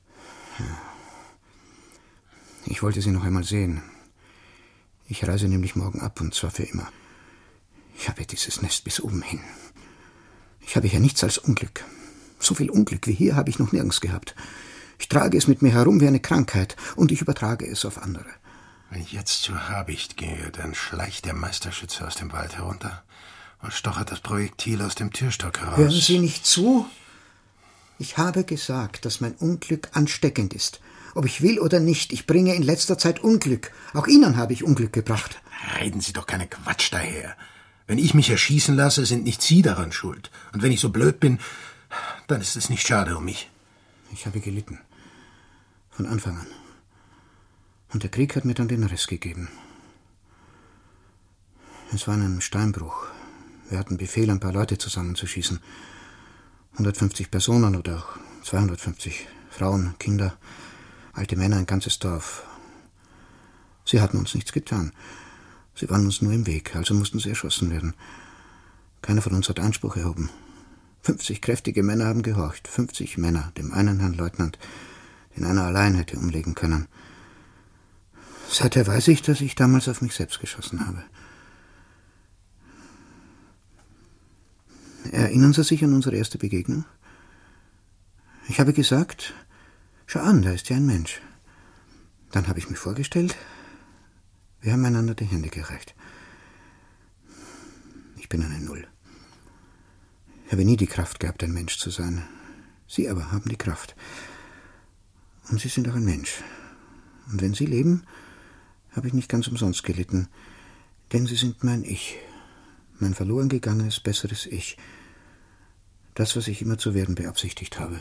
Ich wollte Sie noch einmal sehen. Ich reise nämlich morgen ab, und zwar für immer. Ich habe dieses Nest bis oben hin. Ich habe hier nichts als Unglück. So viel Unglück wie hier habe ich noch nirgends gehabt. Ich trage es mit mir herum wie eine Krankheit, und ich übertrage es auf andere. Wenn ich jetzt zu Habicht gehe, dann schleicht der Meisterschütze aus dem Wald herunter und stochert das Projektil aus dem Türstock heraus. Hören Sie nicht zu? Ich habe gesagt, dass mein Unglück ansteckend ist. Ob ich will oder nicht, ich bringe in letzter Zeit Unglück. Auch Ihnen habe ich Unglück gebracht. Reden Sie doch keine Quatsch daher. Wenn ich mich erschießen lasse, sind nicht Sie daran schuld. Und wenn ich so blöd bin, dann ist es nicht schade um mich. Ich habe gelitten. Von Anfang an. Und der Krieg hat mir dann den Rest gegeben. Es war ein Steinbruch. Wir hatten Befehl, ein paar Leute zusammenzuschießen. hundertfünfzig Personen oder auch zweihundertfünfzig. Frauen, Kinder, alte Männer, ein ganzes Dorf. Sie hatten uns nichts getan. Sie waren uns nur im Weg, also mussten sie erschossen werden. Keiner von uns hat Einspruch erhoben. Fünfzig kräftige Männer haben gehorcht. Fünfzig Männer, dem einen Herrn Leutnant, den einer allein hätte umlegen können. Seither weiß ich, dass ich damals auf mich selbst geschossen habe. Erinnern Sie sich an unsere erste Begegnung? Ich habe gesagt, schau an, da ist ja ein Mensch. Dann habe ich mich vorgestellt. Wir haben einander die Hände gereicht. Ich bin eine Null. Ich habe nie die Kraft gehabt, ein Mensch zu sein. Sie aber haben die Kraft. Und Sie sind auch ein Mensch. Und wenn Sie leben, habe ich nicht ganz umsonst gelitten. Denn Sie sind mein Ich. Mein verloren gegangenes, besseres Ich. Das, was ich immer zu werden beabsichtigt habe.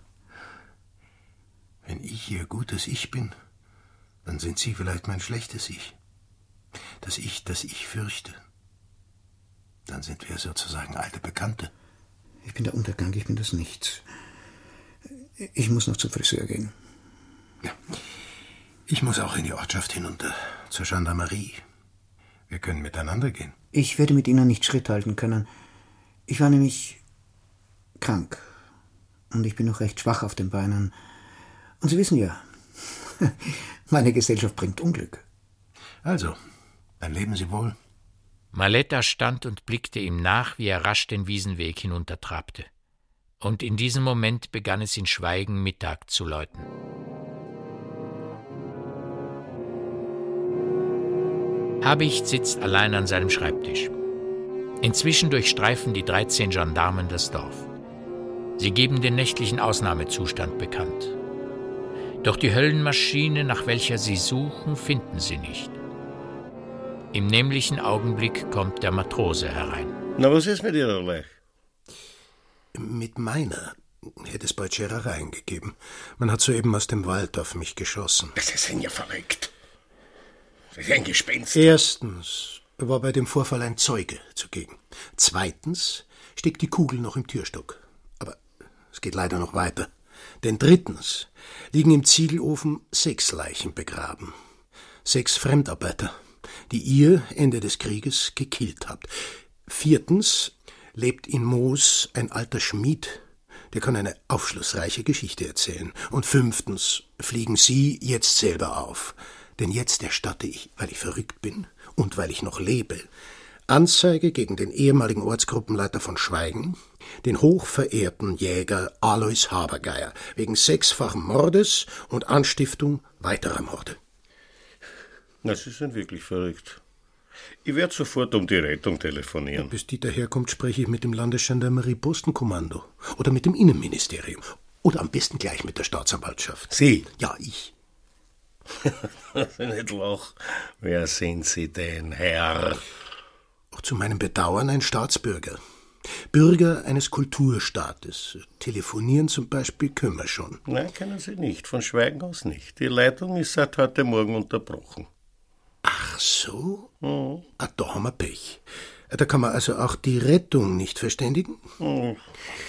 Wenn ich Ihr gutes Ich bin, dann sind Sie vielleicht mein schlechtes Ich. Das Ich, das ich fürchte. Dann sind wir sozusagen alte Bekannte. Ich bin der Untergang, ich bin das Nichts. Ich muss noch zum Friseur gehen. Ja. Ich muss auch in die Ortschaft hinunter, zur Gendarmerie. Wir können miteinander gehen. Ich werde mit Ihnen nicht Schritt halten können. Ich war nämlich krank. Und ich bin noch recht schwach auf den Beinen. Und Sie wissen ja, meine Gesellschaft bringt Unglück. Also, dann leben Sie wohl. Maletta stand und blickte ihm nach, wie er rasch den Wiesenweg hinuntertrabte. Und in diesem Moment begann es in Schweigen Mittag zu läuten. Habicht sitzt allein an seinem Schreibtisch. Inzwischen durchstreifen die dreizehn Gendarmen das Dorf. Sie geben den nächtlichen Ausnahmezustand bekannt. Doch die Höllenmaschine, nach welcher sie suchen, finden sie nicht. Im nämlichen Augenblick kommt der Matrose herein. Na, was ist mit Ihrer Leich? Mit meiner hätte es bald Scherereien gegeben. Man hat soeben aus dem Wald auf mich geschossen. Sie sind ja verrückt. Sie sind ein Gespenst. Erstens war bei dem Vorfall ein Zeuge zugegen. Zweitens steckt die Kugel noch im Türstock. Aber es geht leider noch weiter. Denn drittens liegen im Ziegelofen sechs Leichen begraben. Sechs Fremdarbeiter, die ihr Ende des Krieges gekillt habt. Viertens lebt in Moos ein alter Schmied, der kann eine aufschlussreiche Geschichte erzählen. Und fünftens fliegen Sie jetzt selber auf. Denn jetzt erstatte ich, weil ich verrückt bin und weil ich noch lebe, Anzeige gegen den ehemaligen Ortsgruppenleiter von Schweigen, den hochverehrten Jäger Alois Habergeier, wegen sechsfachen Mordes und Anstiftung weiterer Morde. Na, Sie sind wirklich verrückt. Ich werde sofort um die Rettung telefonieren. Bis Dieter herkommt, spreche ich mit dem Landesgendarmerie-Postenkommando oder mit dem Innenministerium oder am besten gleich mit der Staatsanwaltschaft. Sie? Ja, ich. Nicht lach. Wer sind Sie denn, Herr? Auch zu meinem Bedauern ein Staatsbürger. Bürger eines Kulturstaates. Telefonieren zum Beispiel können wir schon. Nein, können Sie nicht. Von Schweigen aus nicht. Die Leitung ist seit heute Morgen unterbrochen. Ach so? Mhm. Ah, da haben wir Pech. Da kann man also auch die Rettung nicht verständigen? Mhm.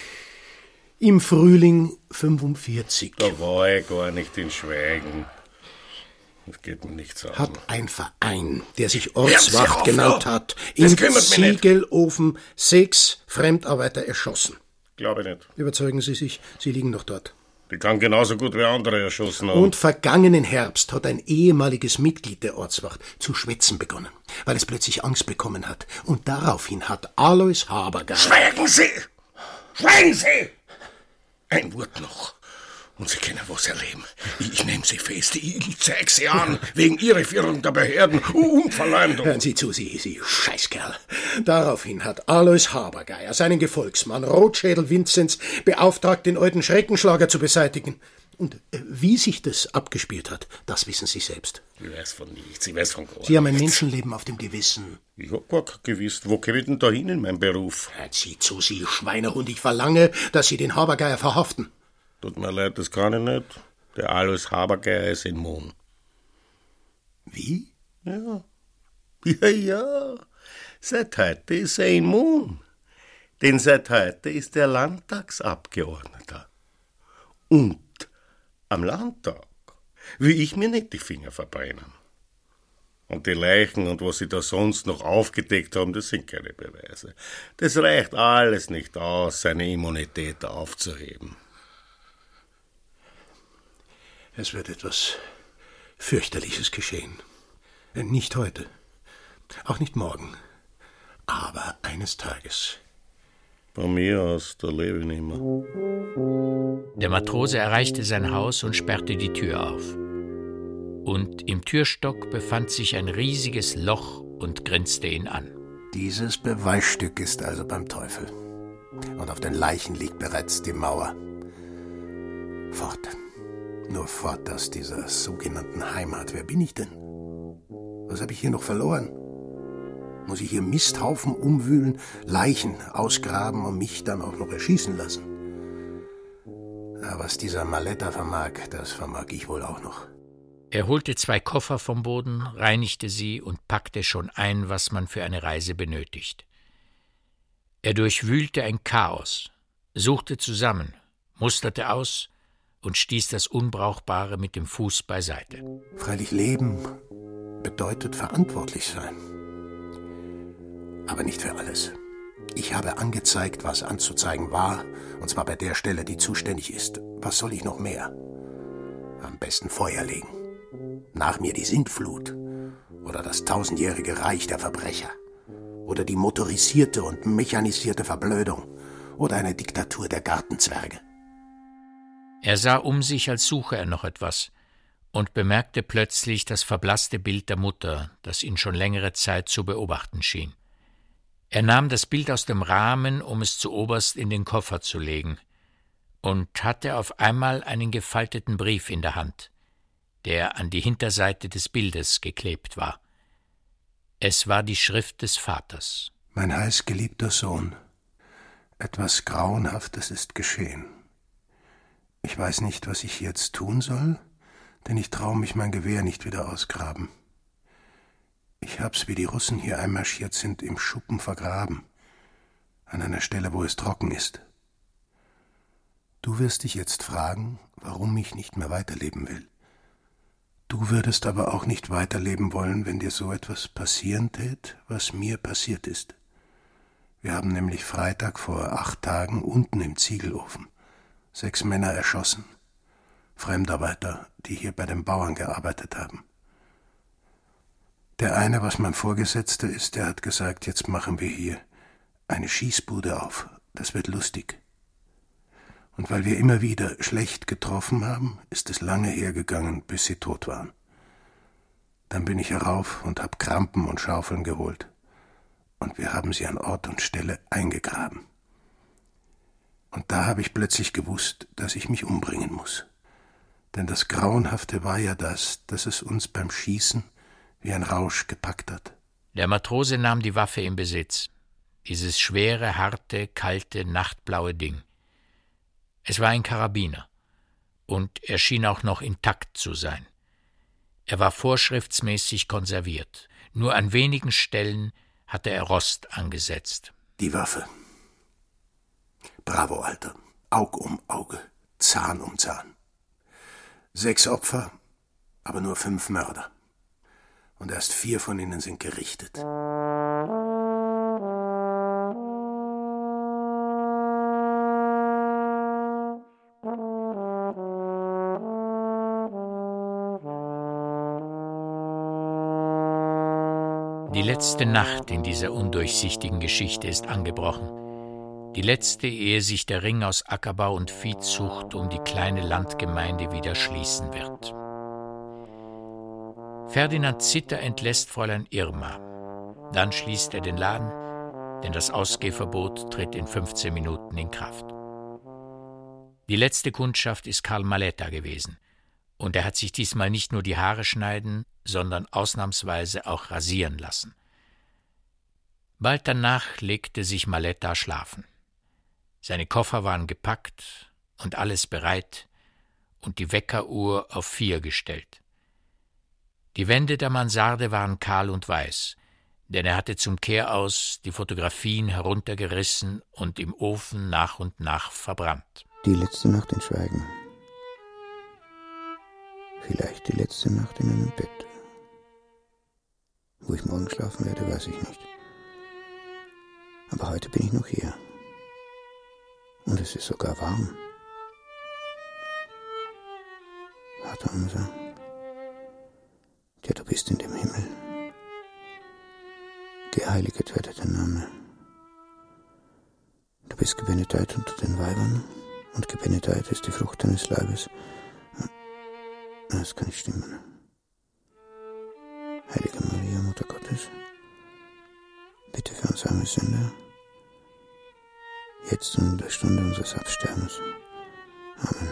Im Frühling fünfundvierzig. Da war ich gar nicht in Schweigen. Das geht mir nichts an. Hat ein Verein, der sich Ortswacht genannt hat, im Das Ziegelofen sechs Fremdarbeiter erschossen. Glaube ich nicht. Überzeugen Sie sich, Sie liegen noch dort. Die kann genauso gut wie andere erschossen haben. Und vergangenen Herbst hat ein ehemaliges Mitglied der Ortswacht zu schwätzen begonnen, weil es plötzlich Angst bekommen hat. Und daraufhin hat Alois Habergeier... Schweigen Sie! Schweigen Sie! Ein Wort noch. Und Sie können was erleben. Ich, ich nehme Sie fest. Ich, ich zeige Sie an. Wegen Irreführung der Behörden und Verleumdung. Hören Sie zu, Sie, Sie Scheißkerl. Daraufhin hat Alois Habergeier seinen Gefolgsmann Rotschädel Vinzenz beauftragt, den alten Schreckenschlager zu beseitigen. Und äh, wie sich das abgespielt hat, das wissen Sie selbst. Ich weiß von nichts, ich weiß von gar nichts. Sie haben ein Menschenleben auf dem Gewissen. Ich hab gar kein Gewissen. Wo komme ich denn da hin in meinem Beruf? Hören Sie zu, Sie Schweinehund. Ich verlange, dass Sie den Habergeier verhaften. Tut mir leid, das kann ich nicht. Der Alois Habergeier ist in Mohn. Wie? Ja. Ja, ja. Seit heute ist er immun, denn seit heute ist er Landtagsabgeordneter. Und am Landtag will ich mir nicht die Finger verbrennen. Und die Leichen und was sie da sonst noch aufgedeckt haben, das sind keine Beweise. Das reicht alles nicht aus, seine Immunität aufzuheben. Es wird etwas fürchterliches geschehen. Nicht heute, auch nicht morgen, aber eines Tages. Von mir aus, da lebe ich nicht mehr. Der Matrose erreichte sein Haus und sperrte die Tür auf. Und im Türstock befand sich ein riesiges Loch und grinste ihn an. Dieses Beweisstück ist also beim Teufel. Und auf den Leichen liegt bereits die Mauer. Fort. Nur fort aus dieser sogenannten Heimat. Wer bin ich denn? Was habe ich hier noch verloren? Muss ich hier Misthaufen umwühlen, Leichen ausgraben und mich dann auch noch erschießen lassen? Aber was dieser Maletta vermag, das vermag ich wohl auch noch. Er holte zwei Koffer vom Boden, reinigte sie und packte schon ein, was man für eine Reise benötigt. Er durchwühlte ein Chaos, suchte zusammen, musterte aus und stieß das Unbrauchbare mit dem Fuß beiseite. Freilich Leben bedeutet verantwortlich sein. Aber nicht für alles. Ich habe angezeigt, was anzuzeigen war, und zwar bei der Stelle, die zuständig ist. Was soll ich noch mehr? Am besten Feuer legen. Nach mir die Sintflut oder das tausendjährige Reich der Verbrecher oder die motorisierte und mechanisierte Verblödung oder eine Diktatur der Gartenzwerge. Er sah um sich, als suche er noch etwas, und bemerkte plötzlich das verblasste Bild der Mutter, das ihn schon längere Zeit zu beobachten schien. Er nahm das Bild aus dem Rahmen, um es zuoberst in den Koffer zu legen, und hatte auf einmal einen gefalteten Brief in der Hand, der an die Hinterseite des Bildes geklebt war. Es war die Schrift des Vaters. Mein heißgeliebter Sohn, etwas Grauenhaftes ist geschehen. Ich weiß nicht, was ich jetzt tun soll, denn ich traue mich mein Gewehr nicht wieder ausgraben. Ich hab's, wie die Russen hier einmarschiert sind, im Schuppen vergraben, an einer Stelle, wo es trocken ist. Du wirst dich jetzt fragen, warum ich nicht mehr weiterleben will. Du würdest aber auch nicht weiterleben wollen, wenn dir so etwas passieren tät, was mir passiert ist. Wir haben nämlich Freitag vor acht Tagen unten im Ziegelofen sechs Männer erschossen, Fremdarbeiter, die hier bei den Bauern gearbeitet haben. Der eine, was mein Vorgesetzter ist, der hat gesagt, jetzt machen wir hier eine Schießbude auf, das wird lustig. Und weil wir immer wieder schlecht getroffen haben, ist es lange hergegangen, bis sie tot waren. Dann bin ich herauf und hab Krampen und Schaufeln geholt. Und wir haben sie an Ort und Stelle eingegraben. Und da habe ich plötzlich gewusst, dass ich mich umbringen muss. Denn das Grauenhafte war ja das, dass es uns beim Schießen wie ein Rausch gepackt hat. Der Matrose nahm die Waffe in Besitz. Dieses schwere, harte, kalte, nachtblaue Ding. Es war ein Karabiner, und er schien auch noch intakt zu sein. Er war vorschriftsmäßig konserviert. Nur an wenigen Stellen hatte er Rost angesetzt. Die Waffe. Bravo, Alter. Aug um Auge, Zahn um Zahn. Sechs Opfer, aber nur fünf Mörder. Und erst vier von ihnen sind gerichtet. Die letzte Nacht in dieser undurchsichtigen Geschichte ist angebrochen. Die letzte, ehe sich der Ring aus Ackerbau und Viehzucht um die kleine Landgemeinde wieder schließen wird. Ferdinand Zitter entlässt Fräulein Irma. Dann schließt er den Laden, denn das Ausgehverbot tritt in fünfzehn Minuten in Kraft. Die letzte Kundschaft ist Karl Maletta gewesen. Und er hat sich diesmal nicht nur die Haare schneiden, sondern ausnahmsweise auch rasieren lassen. Bald danach legte sich Maletta schlafen. Seine Koffer waren gepackt und alles bereit und die Weckeruhr auf vier gestellt. Die Wände der Mansarde waren kahl und weiß, denn er hatte zum Kehraus die Fotografien heruntergerissen und im Ofen nach und nach verbrannt. Die letzte Nacht in Schweigen. Vielleicht die letzte Nacht in einem Bett. Wo ich morgen schlafen werde, weiß ich nicht. Aber heute bin ich noch hier. Und es ist sogar warm. Vater unser, der du bist in dem Himmel, geheiliget werde dein Name. Du bist gebenedeit unter den Weibern, und gebenedeit ist die Frucht deines Leibes. Das kann nicht stimmen. Heilige Maria, Mutter Gottes, bitte für uns arme Sünder, jetzt und in der Stunde unseres Absterbens. Amen.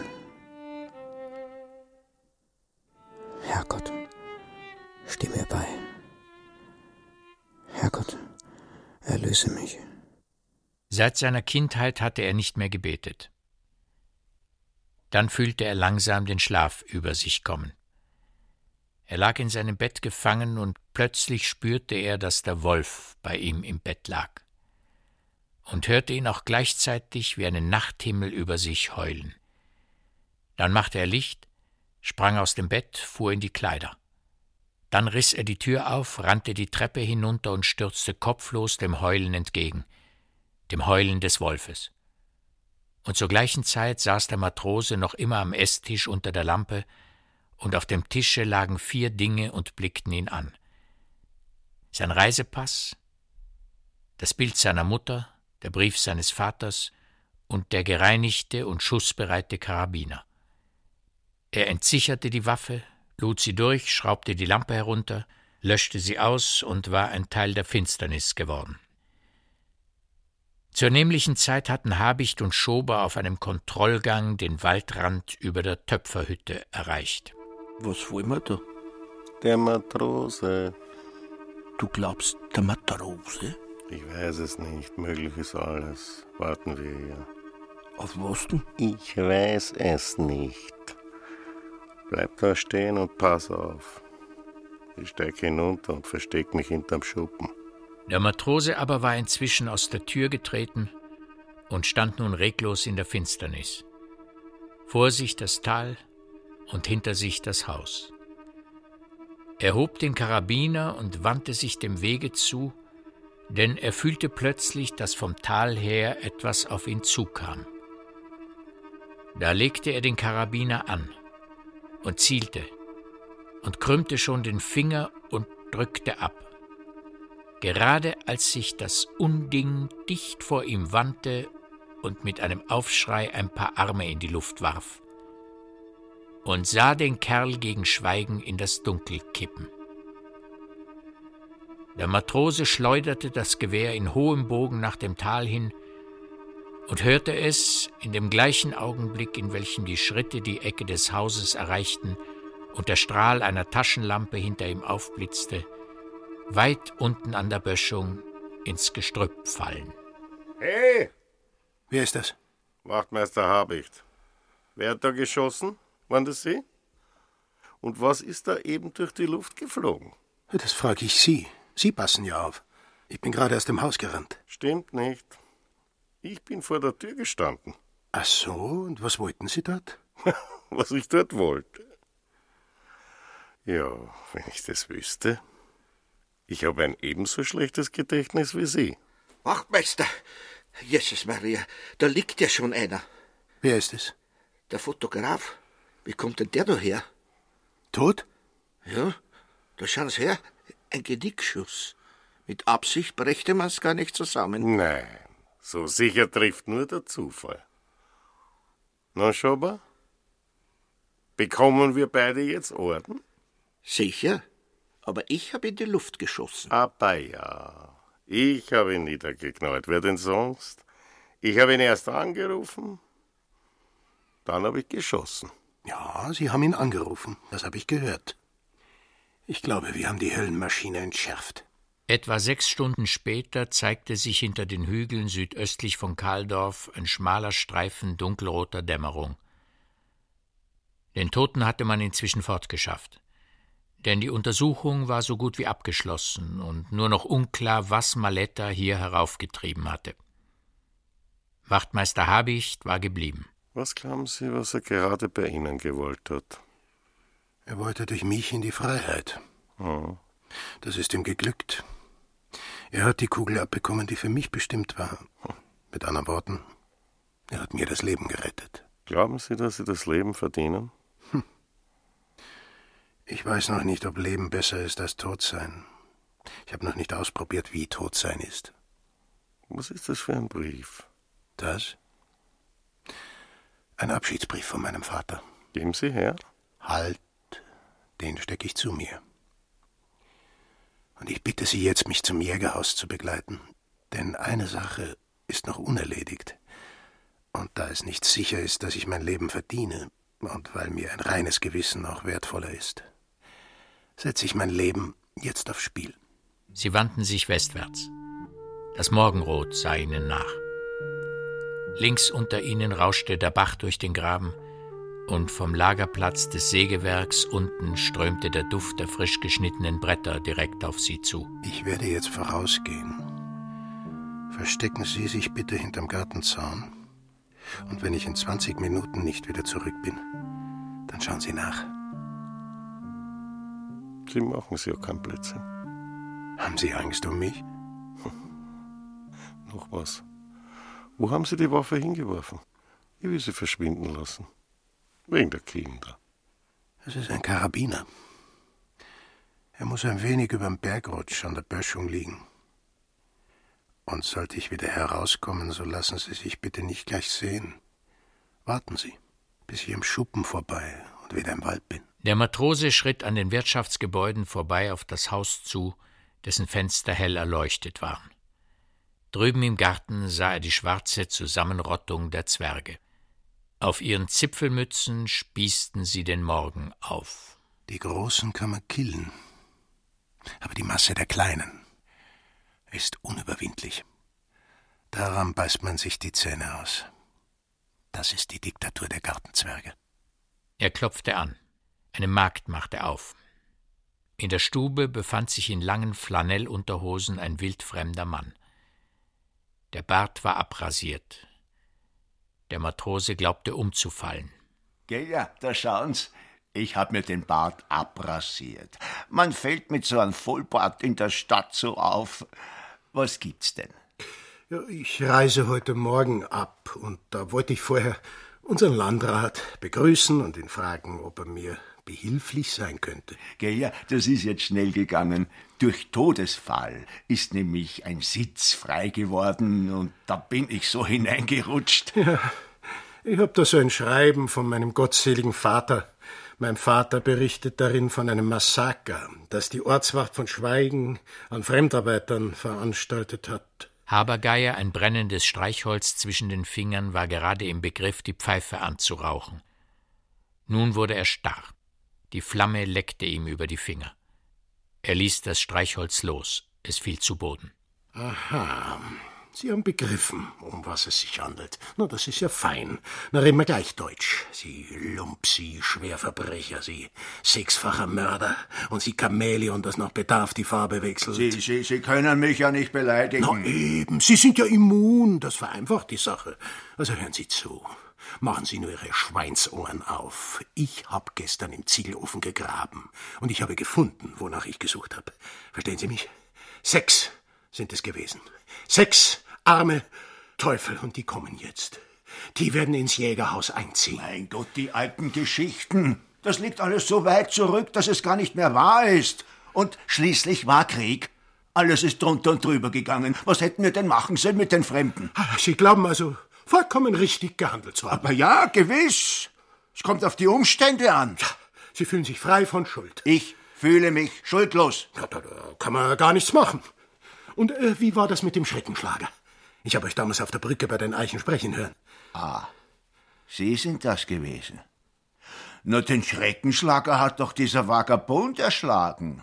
Herrgott, steh mir bei. Herrgott, erlöse mich. Seit seiner Kindheit hatte er nicht mehr gebetet. Dann fühlte er langsam den Schlaf über sich kommen. Er lag in seinem Bett gefangen und plötzlich spürte er, dass der Wolf bei ihm im Bett lag und hörte ihn auch gleichzeitig wie einen Nachthimmel über sich heulen. Dann machte er Licht, sprang aus dem Bett, fuhr in die Kleider. Dann riss er die Tür auf, rannte die Treppe hinunter und stürzte kopflos dem Heulen entgegen, dem Heulen des Wolfes. Und zur gleichen Zeit saß der Matrose noch immer am Esstisch unter der Lampe, und auf dem Tische lagen vier Dinge und blickten ihn an. Sein Reisepass, das Bild seiner Mutter, der Brief seines Vaters und der gereinigte und schussbereite Karabiner. Er entsicherte die Waffe, lud sie durch, schraubte die Lampe herunter, löschte sie aus und war ein Teil der Finsternis geworden. Zur nämlichen Zeit hatten Habicht und Schober auf einem Kontrollgang den Waldrand über der Töpferhütte erreicht. Was wollen wir da? Der Matrose. Du glaubst, der Matrose? Ich weiß es nicht. Möglich ist alles. Warten wir hier. Auf was denn? Ich weiß es nicht. Bleib da stehen und pass auf. Ich steig hinunter und versteck mich hinterm Schuppen. Der Matrose aber war inzwischen aus der Tür getreten und stand nun reglos in der Finsternis. Vor sich das Tal und hinter sich das Haus. Er hob den Karabiner und wandte sich dem Wege zu, denn er fühlte plötzlich, dass vom Tal her etwas auf ihn zukam. Da legte er den Karabiner an und zielte und krümmte schon den Finger und drückte ab. Gerade als sich das Unding dicht vor ihm wandte und mit einem Aufschrei ein paar Arme in die Luft warf und sah den Kerl gegen Schweigen in das Dunkel kippen. Der Matrose schleuderte das Gewehr in hohem Bogen nach dem Tal hin und hörte es in dem gleichen Augenblick, in welchem die Schritte die Ecke des Hauses erreichten und der Strahl einer Taschenlampe hinter ihm aufblitzte, weit unten an der Böschung ins Gestrüpp fallen. Hey! Wer ist das? Wachtmeister Habicht. Wer hat da geschossen? Waren das Sie? Und was ist da eben durch die Luft geflogen? Das frage ich Sie. Sie passen ja auf. Ich bin gerade aus dem Haus gerannt. Stimmt nicht. Ich bin vor der Tür gestanden. Ach so, und was wollten Sie dort? Was ich dort wollte? Ja, wenn ich das wüsste. Ich habe ein ebenso schlechtes Gedächtnis wie Sie. Wachtmeister, Jesus Maria, da liegt ja schon einer. Wer ist es? Der Fotograf. Wie kommt denn der da her? Tot? Ja, da schauen Sie her. Ein Genickschuss. Mit Absicht brächte man es gar nicht zusammen. Nein, so sicher trifft nur der Zufall. Na, Schober? Bekommen wir beide jetzt Orden? Sicher, aber ich habe in die Luft geschossen. Aber ja, ich habe ihn niedergeknallt. Wer denn sonst? Ich habe ihn erst angerufen, dann habe ich geschossen. Ja, Sie haben ihn angerufen, das habe ich gehört. Ich glaube, wir haben die Höllenmaschine entschärft. Etwa sechs Stunden später zeigte sich hinter den Hügeln südöstlich von Kaldorf ein schmaler Streifen dunkelroter Dämmerung. Den Toten hatte man inzwischen fortgeschafft. Denn die Untersuchung war so gut wie abgeschlossen und nur noch unklar, was Maletta hier heraufgetrieben hatte. Wachtmeister Habicht war geblieben. Was glauben Sie, was er gerade bei Ihnen gewollt hat? Er wollte durch mich in die Freiheit. Oh. Das ist ihm geglückt. Er hat die Kugel abbekommen, die für mich bestimmt war. Mit anderen Worten, er hat mir das Leben gerettet. Glauben Sie, dass Sie das Leben verdienen? Hm. Ich weiß noch nicht, ob Leben besser ist als Todsein. Ich habe noch nicht ausprobiert, wie Todsein ist. Was ist das für ein Brief? Das? Ein Abschiedsbrief von meinem Vater. Geben Sie her. Halt, den stecke ich zu mir. Und ich bitte Sie jetzt, mich zum Jägerhaus zu begleiten. Denn eine Sache ist noch unerledigt. Und da es nicht sicher ist, dass ich mein Leben verdiene, und weil mir ein reines Gewissen auch wertvoller ist, setze ich mein Leben jetzt aufs Spiel. Sie wandten sich westwärts. Das Morgenrot sah ihnen nach. Links unter ihnen rauschte der Bach durch den Graben, und vom Lagerplatz des Sägewerks unten strömte der Duft der frisch geschnittenen Bretter direkt auf sie zu. Ich werde jetzt vorausgehen. Verstecken Sie sich bitte hinterm Gartenzaun. Und wenn ich in zwanzig Minuten nicht wieder zurück bin, dann schauen Sie nach. Sie machen sich ja keinen Blödsinn. Haben Sie Angst um mich? Noch was. Wo haben Sie die Waffe hingeworfen? Ich will sie verschwinden lassen. Wegen der Kinder. Es ist ein Karabiner. Er muss ein wenig überm Bergrutsch an der Böschung liegen. Und sollte ich wieder herauskommen, so lassen Sie sich bitte nicht gleich sehen. Warten Sie, bis ich am Schuppen vorbei und wieder im Wald bin. Der Matrose schritt an den Wirtschaftsgebäuden vorbei auf das Haus zu, dessen Fenster hell erleuchtet waren. Drüben im Garten sah er die schwarze Zusammenrottung der Zwerge. Auf ihren Zipfelmützen spießten sie den Morgen auf. Die Großen kann man killen, aber die Masse der Kleinen ist unüberwindlich. Daran beißt man sich die Zähne aus. Das ist die Diktatur der Gartenzwerge. Er klopfte an. Eine Magd machte auf. In der Stube befand sich in langen Flanellunterhosen ein wildfremder Mann. Der Bart war abrasiert. Der Matrose glaubte umzufallen. Gell, ja, da schauen's. Ich hab mir den Bart abrasiert. Man fällt mit so einem Vollbart in der Stadt so auf. Was gibt's denn? Ja, ich reise heute Morgen ab und da wollte ich vorher unseren Landrat begrüßen und ihn fragen, ob er mir behilflich sein könnte. Gell, ja, das ist jetzt schnell gegangen. Durch Todesfall ist nämlich ein Sitz frei geworden und da bin ich so hineingerutscht. Ja, ich hab da so ein Schreiben von meinem gottseligen Vater. Mein Vater berichtet darin von einem Massaker, das die Ortswacht von Schweigen an Fremdarbeitern veranstaltet hat. Habergeier, ein brennendes Streichholz zwischen den Fingern, war gerade im Begriff, die Pfeife anzurauchen. Nun wurde er starr. Die Flamme leckte ihm über die Finger. Er ließ das Streichholz los. Es fiel zu Boden. Aha, Sie haben begriffen, um was es sich handelt. Na, das ist ja fein. Na, reden wir gleich Deutsch. Sie Lump, Sie Schwerverbrecher, Sie sechsfacher Mörder und Sie Chamäleon, das nach Bedarf die Farbe wechselt. Sie, Sie, Sie können mich ja nicht beleidigen. Na eben, Sie sind ja immun, das vereinfacht die Sache. Also hören Sie zu. Machen Sie nur Ihre Schweinsohren auf. Ich habe gestern im Ziegelofen gegraben und ich habe gefunden, wonach ich gesucht habe. Verstehen Sie mich? Sechs sind es gewesen. Sechs arme Teufel und die kommen jetzt. Die werden ins Jägerhaus einziehen. Mein Gott, die alten Geschichten. Das liegt alles so weit zurück, dass es gar nicht mehr wahr ist. Und schließlich war Krieg. Alles ist drunter und drüber gegangen. Was hätten wir denn machen sollen mit den Fremden? Sie glauben also, vollkommen richtig gehandelt zu haben. Aber ja, gewiss. Es kommt auf die Umstände an. Ja, Sie fühlen sich frei von Schuld. Ich fühle mich schuldlos. Ja, da, da kann man gar nichts machen. Und äh, wie war das mit dem Schreckenschlager? Ich habe euch damals auf der Brücke bei den Eichen sprechen hören. Ah, Sie sind das gewesen. Nur den Schreckenschlager hat doch dieser Vagabund erschlagen.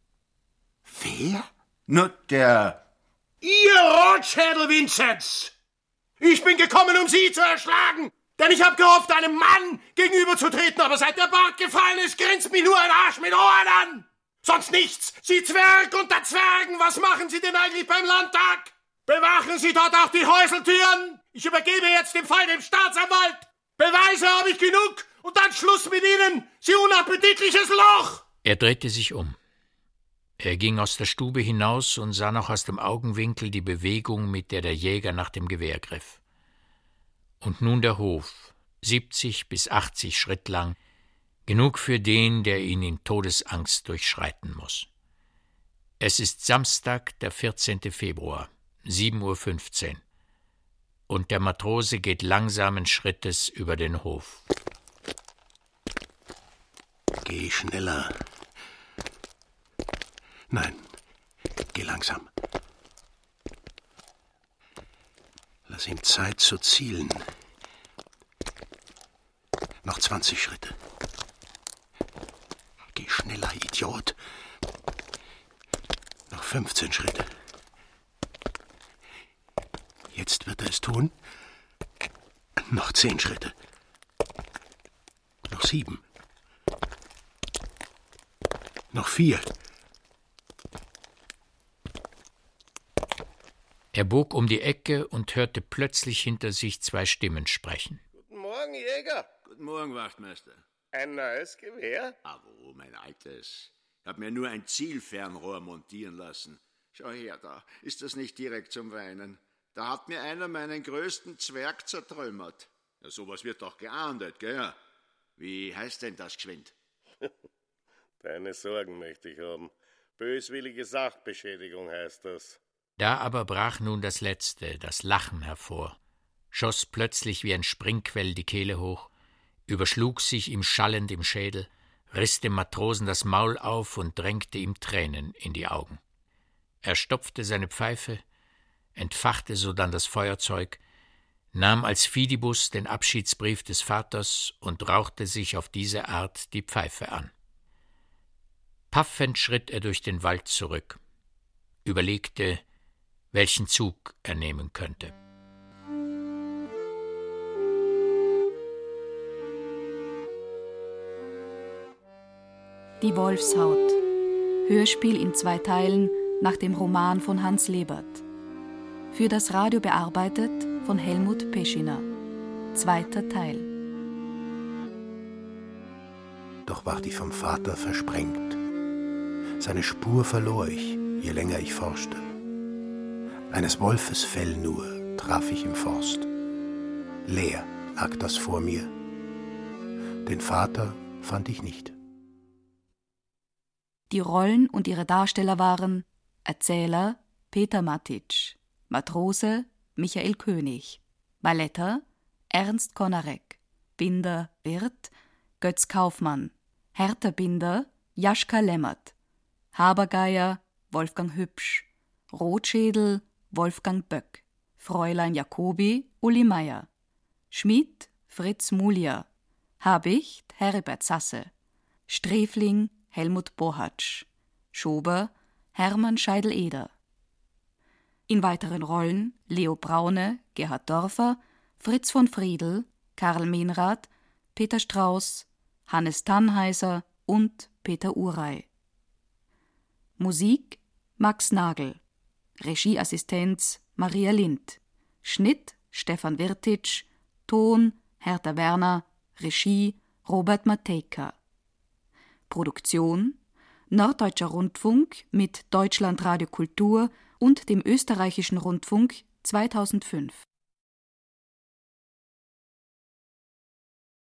Wer? Nur der... Ihr Rotschädel, Vinzenz! Ich bin gekommen, um Sie zu erschlagen! Denn ich habe gehofft, einem Mann gegenüberzutreten, aber seit der Bart gefallen ist, grinst mich nur ein Arsch mit Ohren an. Sonst nichts. Sie Zwerg unter Zwergen, was machen Sie denn eigentlich beim Landtag? Bewachen Sie dort auch die Häuseltüren? Ich übergebe jetzt den Fall dem Staatsanwalt. Beweise habe ich genug und dann Schluss mit Ihnen, Sie unappetitliches Loch! Er drehte sich um. Er ging aus der Stube hinaus und sah noch aus dem Augenwinkel die Bewegung, mit der der Jäger nach dem Gewehr griff. Und nun der Hof, siebzig bis achtzig Schritt lang, genug für den, der ihn in Todesangst durchschreiten muss. Es ist Samstag, der vierzehnte Februar, sieben Uhr fünfzehn, und der Matrose geht langsamen Schrittes über den Hof. Geh schneller. Nein, geh langsam. Lass ihm Zeit zu zielen. Noch zwanzig Schritte. Geh schneller, Idiot. Noch fünfzehn Schritte. Jetzt wird er es tun. Noch zehn Schritte. Noch sieben. Noch vier. Er bog um die Ecke und hörte plötzlich hinter sich zwei Stimmen sprechen. Guten Morgen, Jäger. Guten Morgen, Wachtmeister. Ein neues Gewehr? Ah, wo, mein altes? Ich hab mir nur ein Zielfernrohr montieren lassen. Schau her da, ist das nicht direkt zum Weinen? Da hat mir einer meinen größten Zwerg zertrümmert. Ja, sowas wird doch geahndet, gell? Wie heißt denn das geschwind? Deine Sorgen möchte ich haben. Böswillige Sachbeschädigung heißt das. Da aber brach nun das Letzte, das Lachen hervor, schoss plötzlich wie ein Springquell die Kehle hoch, überschlug sich ihm schallend im Schädel, riss dem Matrosen das Maul auf und drängte ihm Tränen in die Augen. Er stopfte seine Pfeife, entfachte sodann das Feuerzeug, nahm als Fidibus den Abschiedsbrief des Vaters und rauchte sich auf diese Art die Pfeife an. Paffend schritt er durch den Wald zurück, überlegte, welchen Zug er nehmen könnte. Die Wolfshaut. Hörspiel in zwei Teilen nach dem Roman von Hans Lebert. Für das Radio bearbeitet von Helmut Peschiner. Zweiter Teil. Doch ward ich vom Vater versprengt. Seine Spur verlor ich, je länger ich forschte. Eines Wolfes Fell nur traf ich im Forst. Leer lag das vor mir. Den Vater fand ich nicht. Die Rollen und ihre Darsteller waren Erzähler Peter Matic, Matrose Michael König, Valletta Ernst Konarek, Binder Wirth Götz Kaufmann, Hertha Binder Jaschka Lemmert, Habergeier Wolfgang Hübsch, Rotschädel Wolfgang Böck, Fräulein Jacobi Uli Meier, Schmid Fritz Mulia, Habicht Heribert Sasse, Sträfling Helmut Bohatsch, Schober Hermann Scheidel-Eder. In weiteren Rollen Leo Braune, Gerhard Dorfer, Fritz von Friedl, Karl Menrath, Peter Strauß, Hannes Tannheiser und Peter Urey. Musik Max Nagel, Regieassistenz Maria Lind, Schnitt Stefan Wirtitsch, Ton Hertha Werner, Regie Robert Matejka. Produktion Norddeutscher Rundfunk mit Deutschlandradio Kultur und dem Österreichischen Rundfunk zweitausendfünf.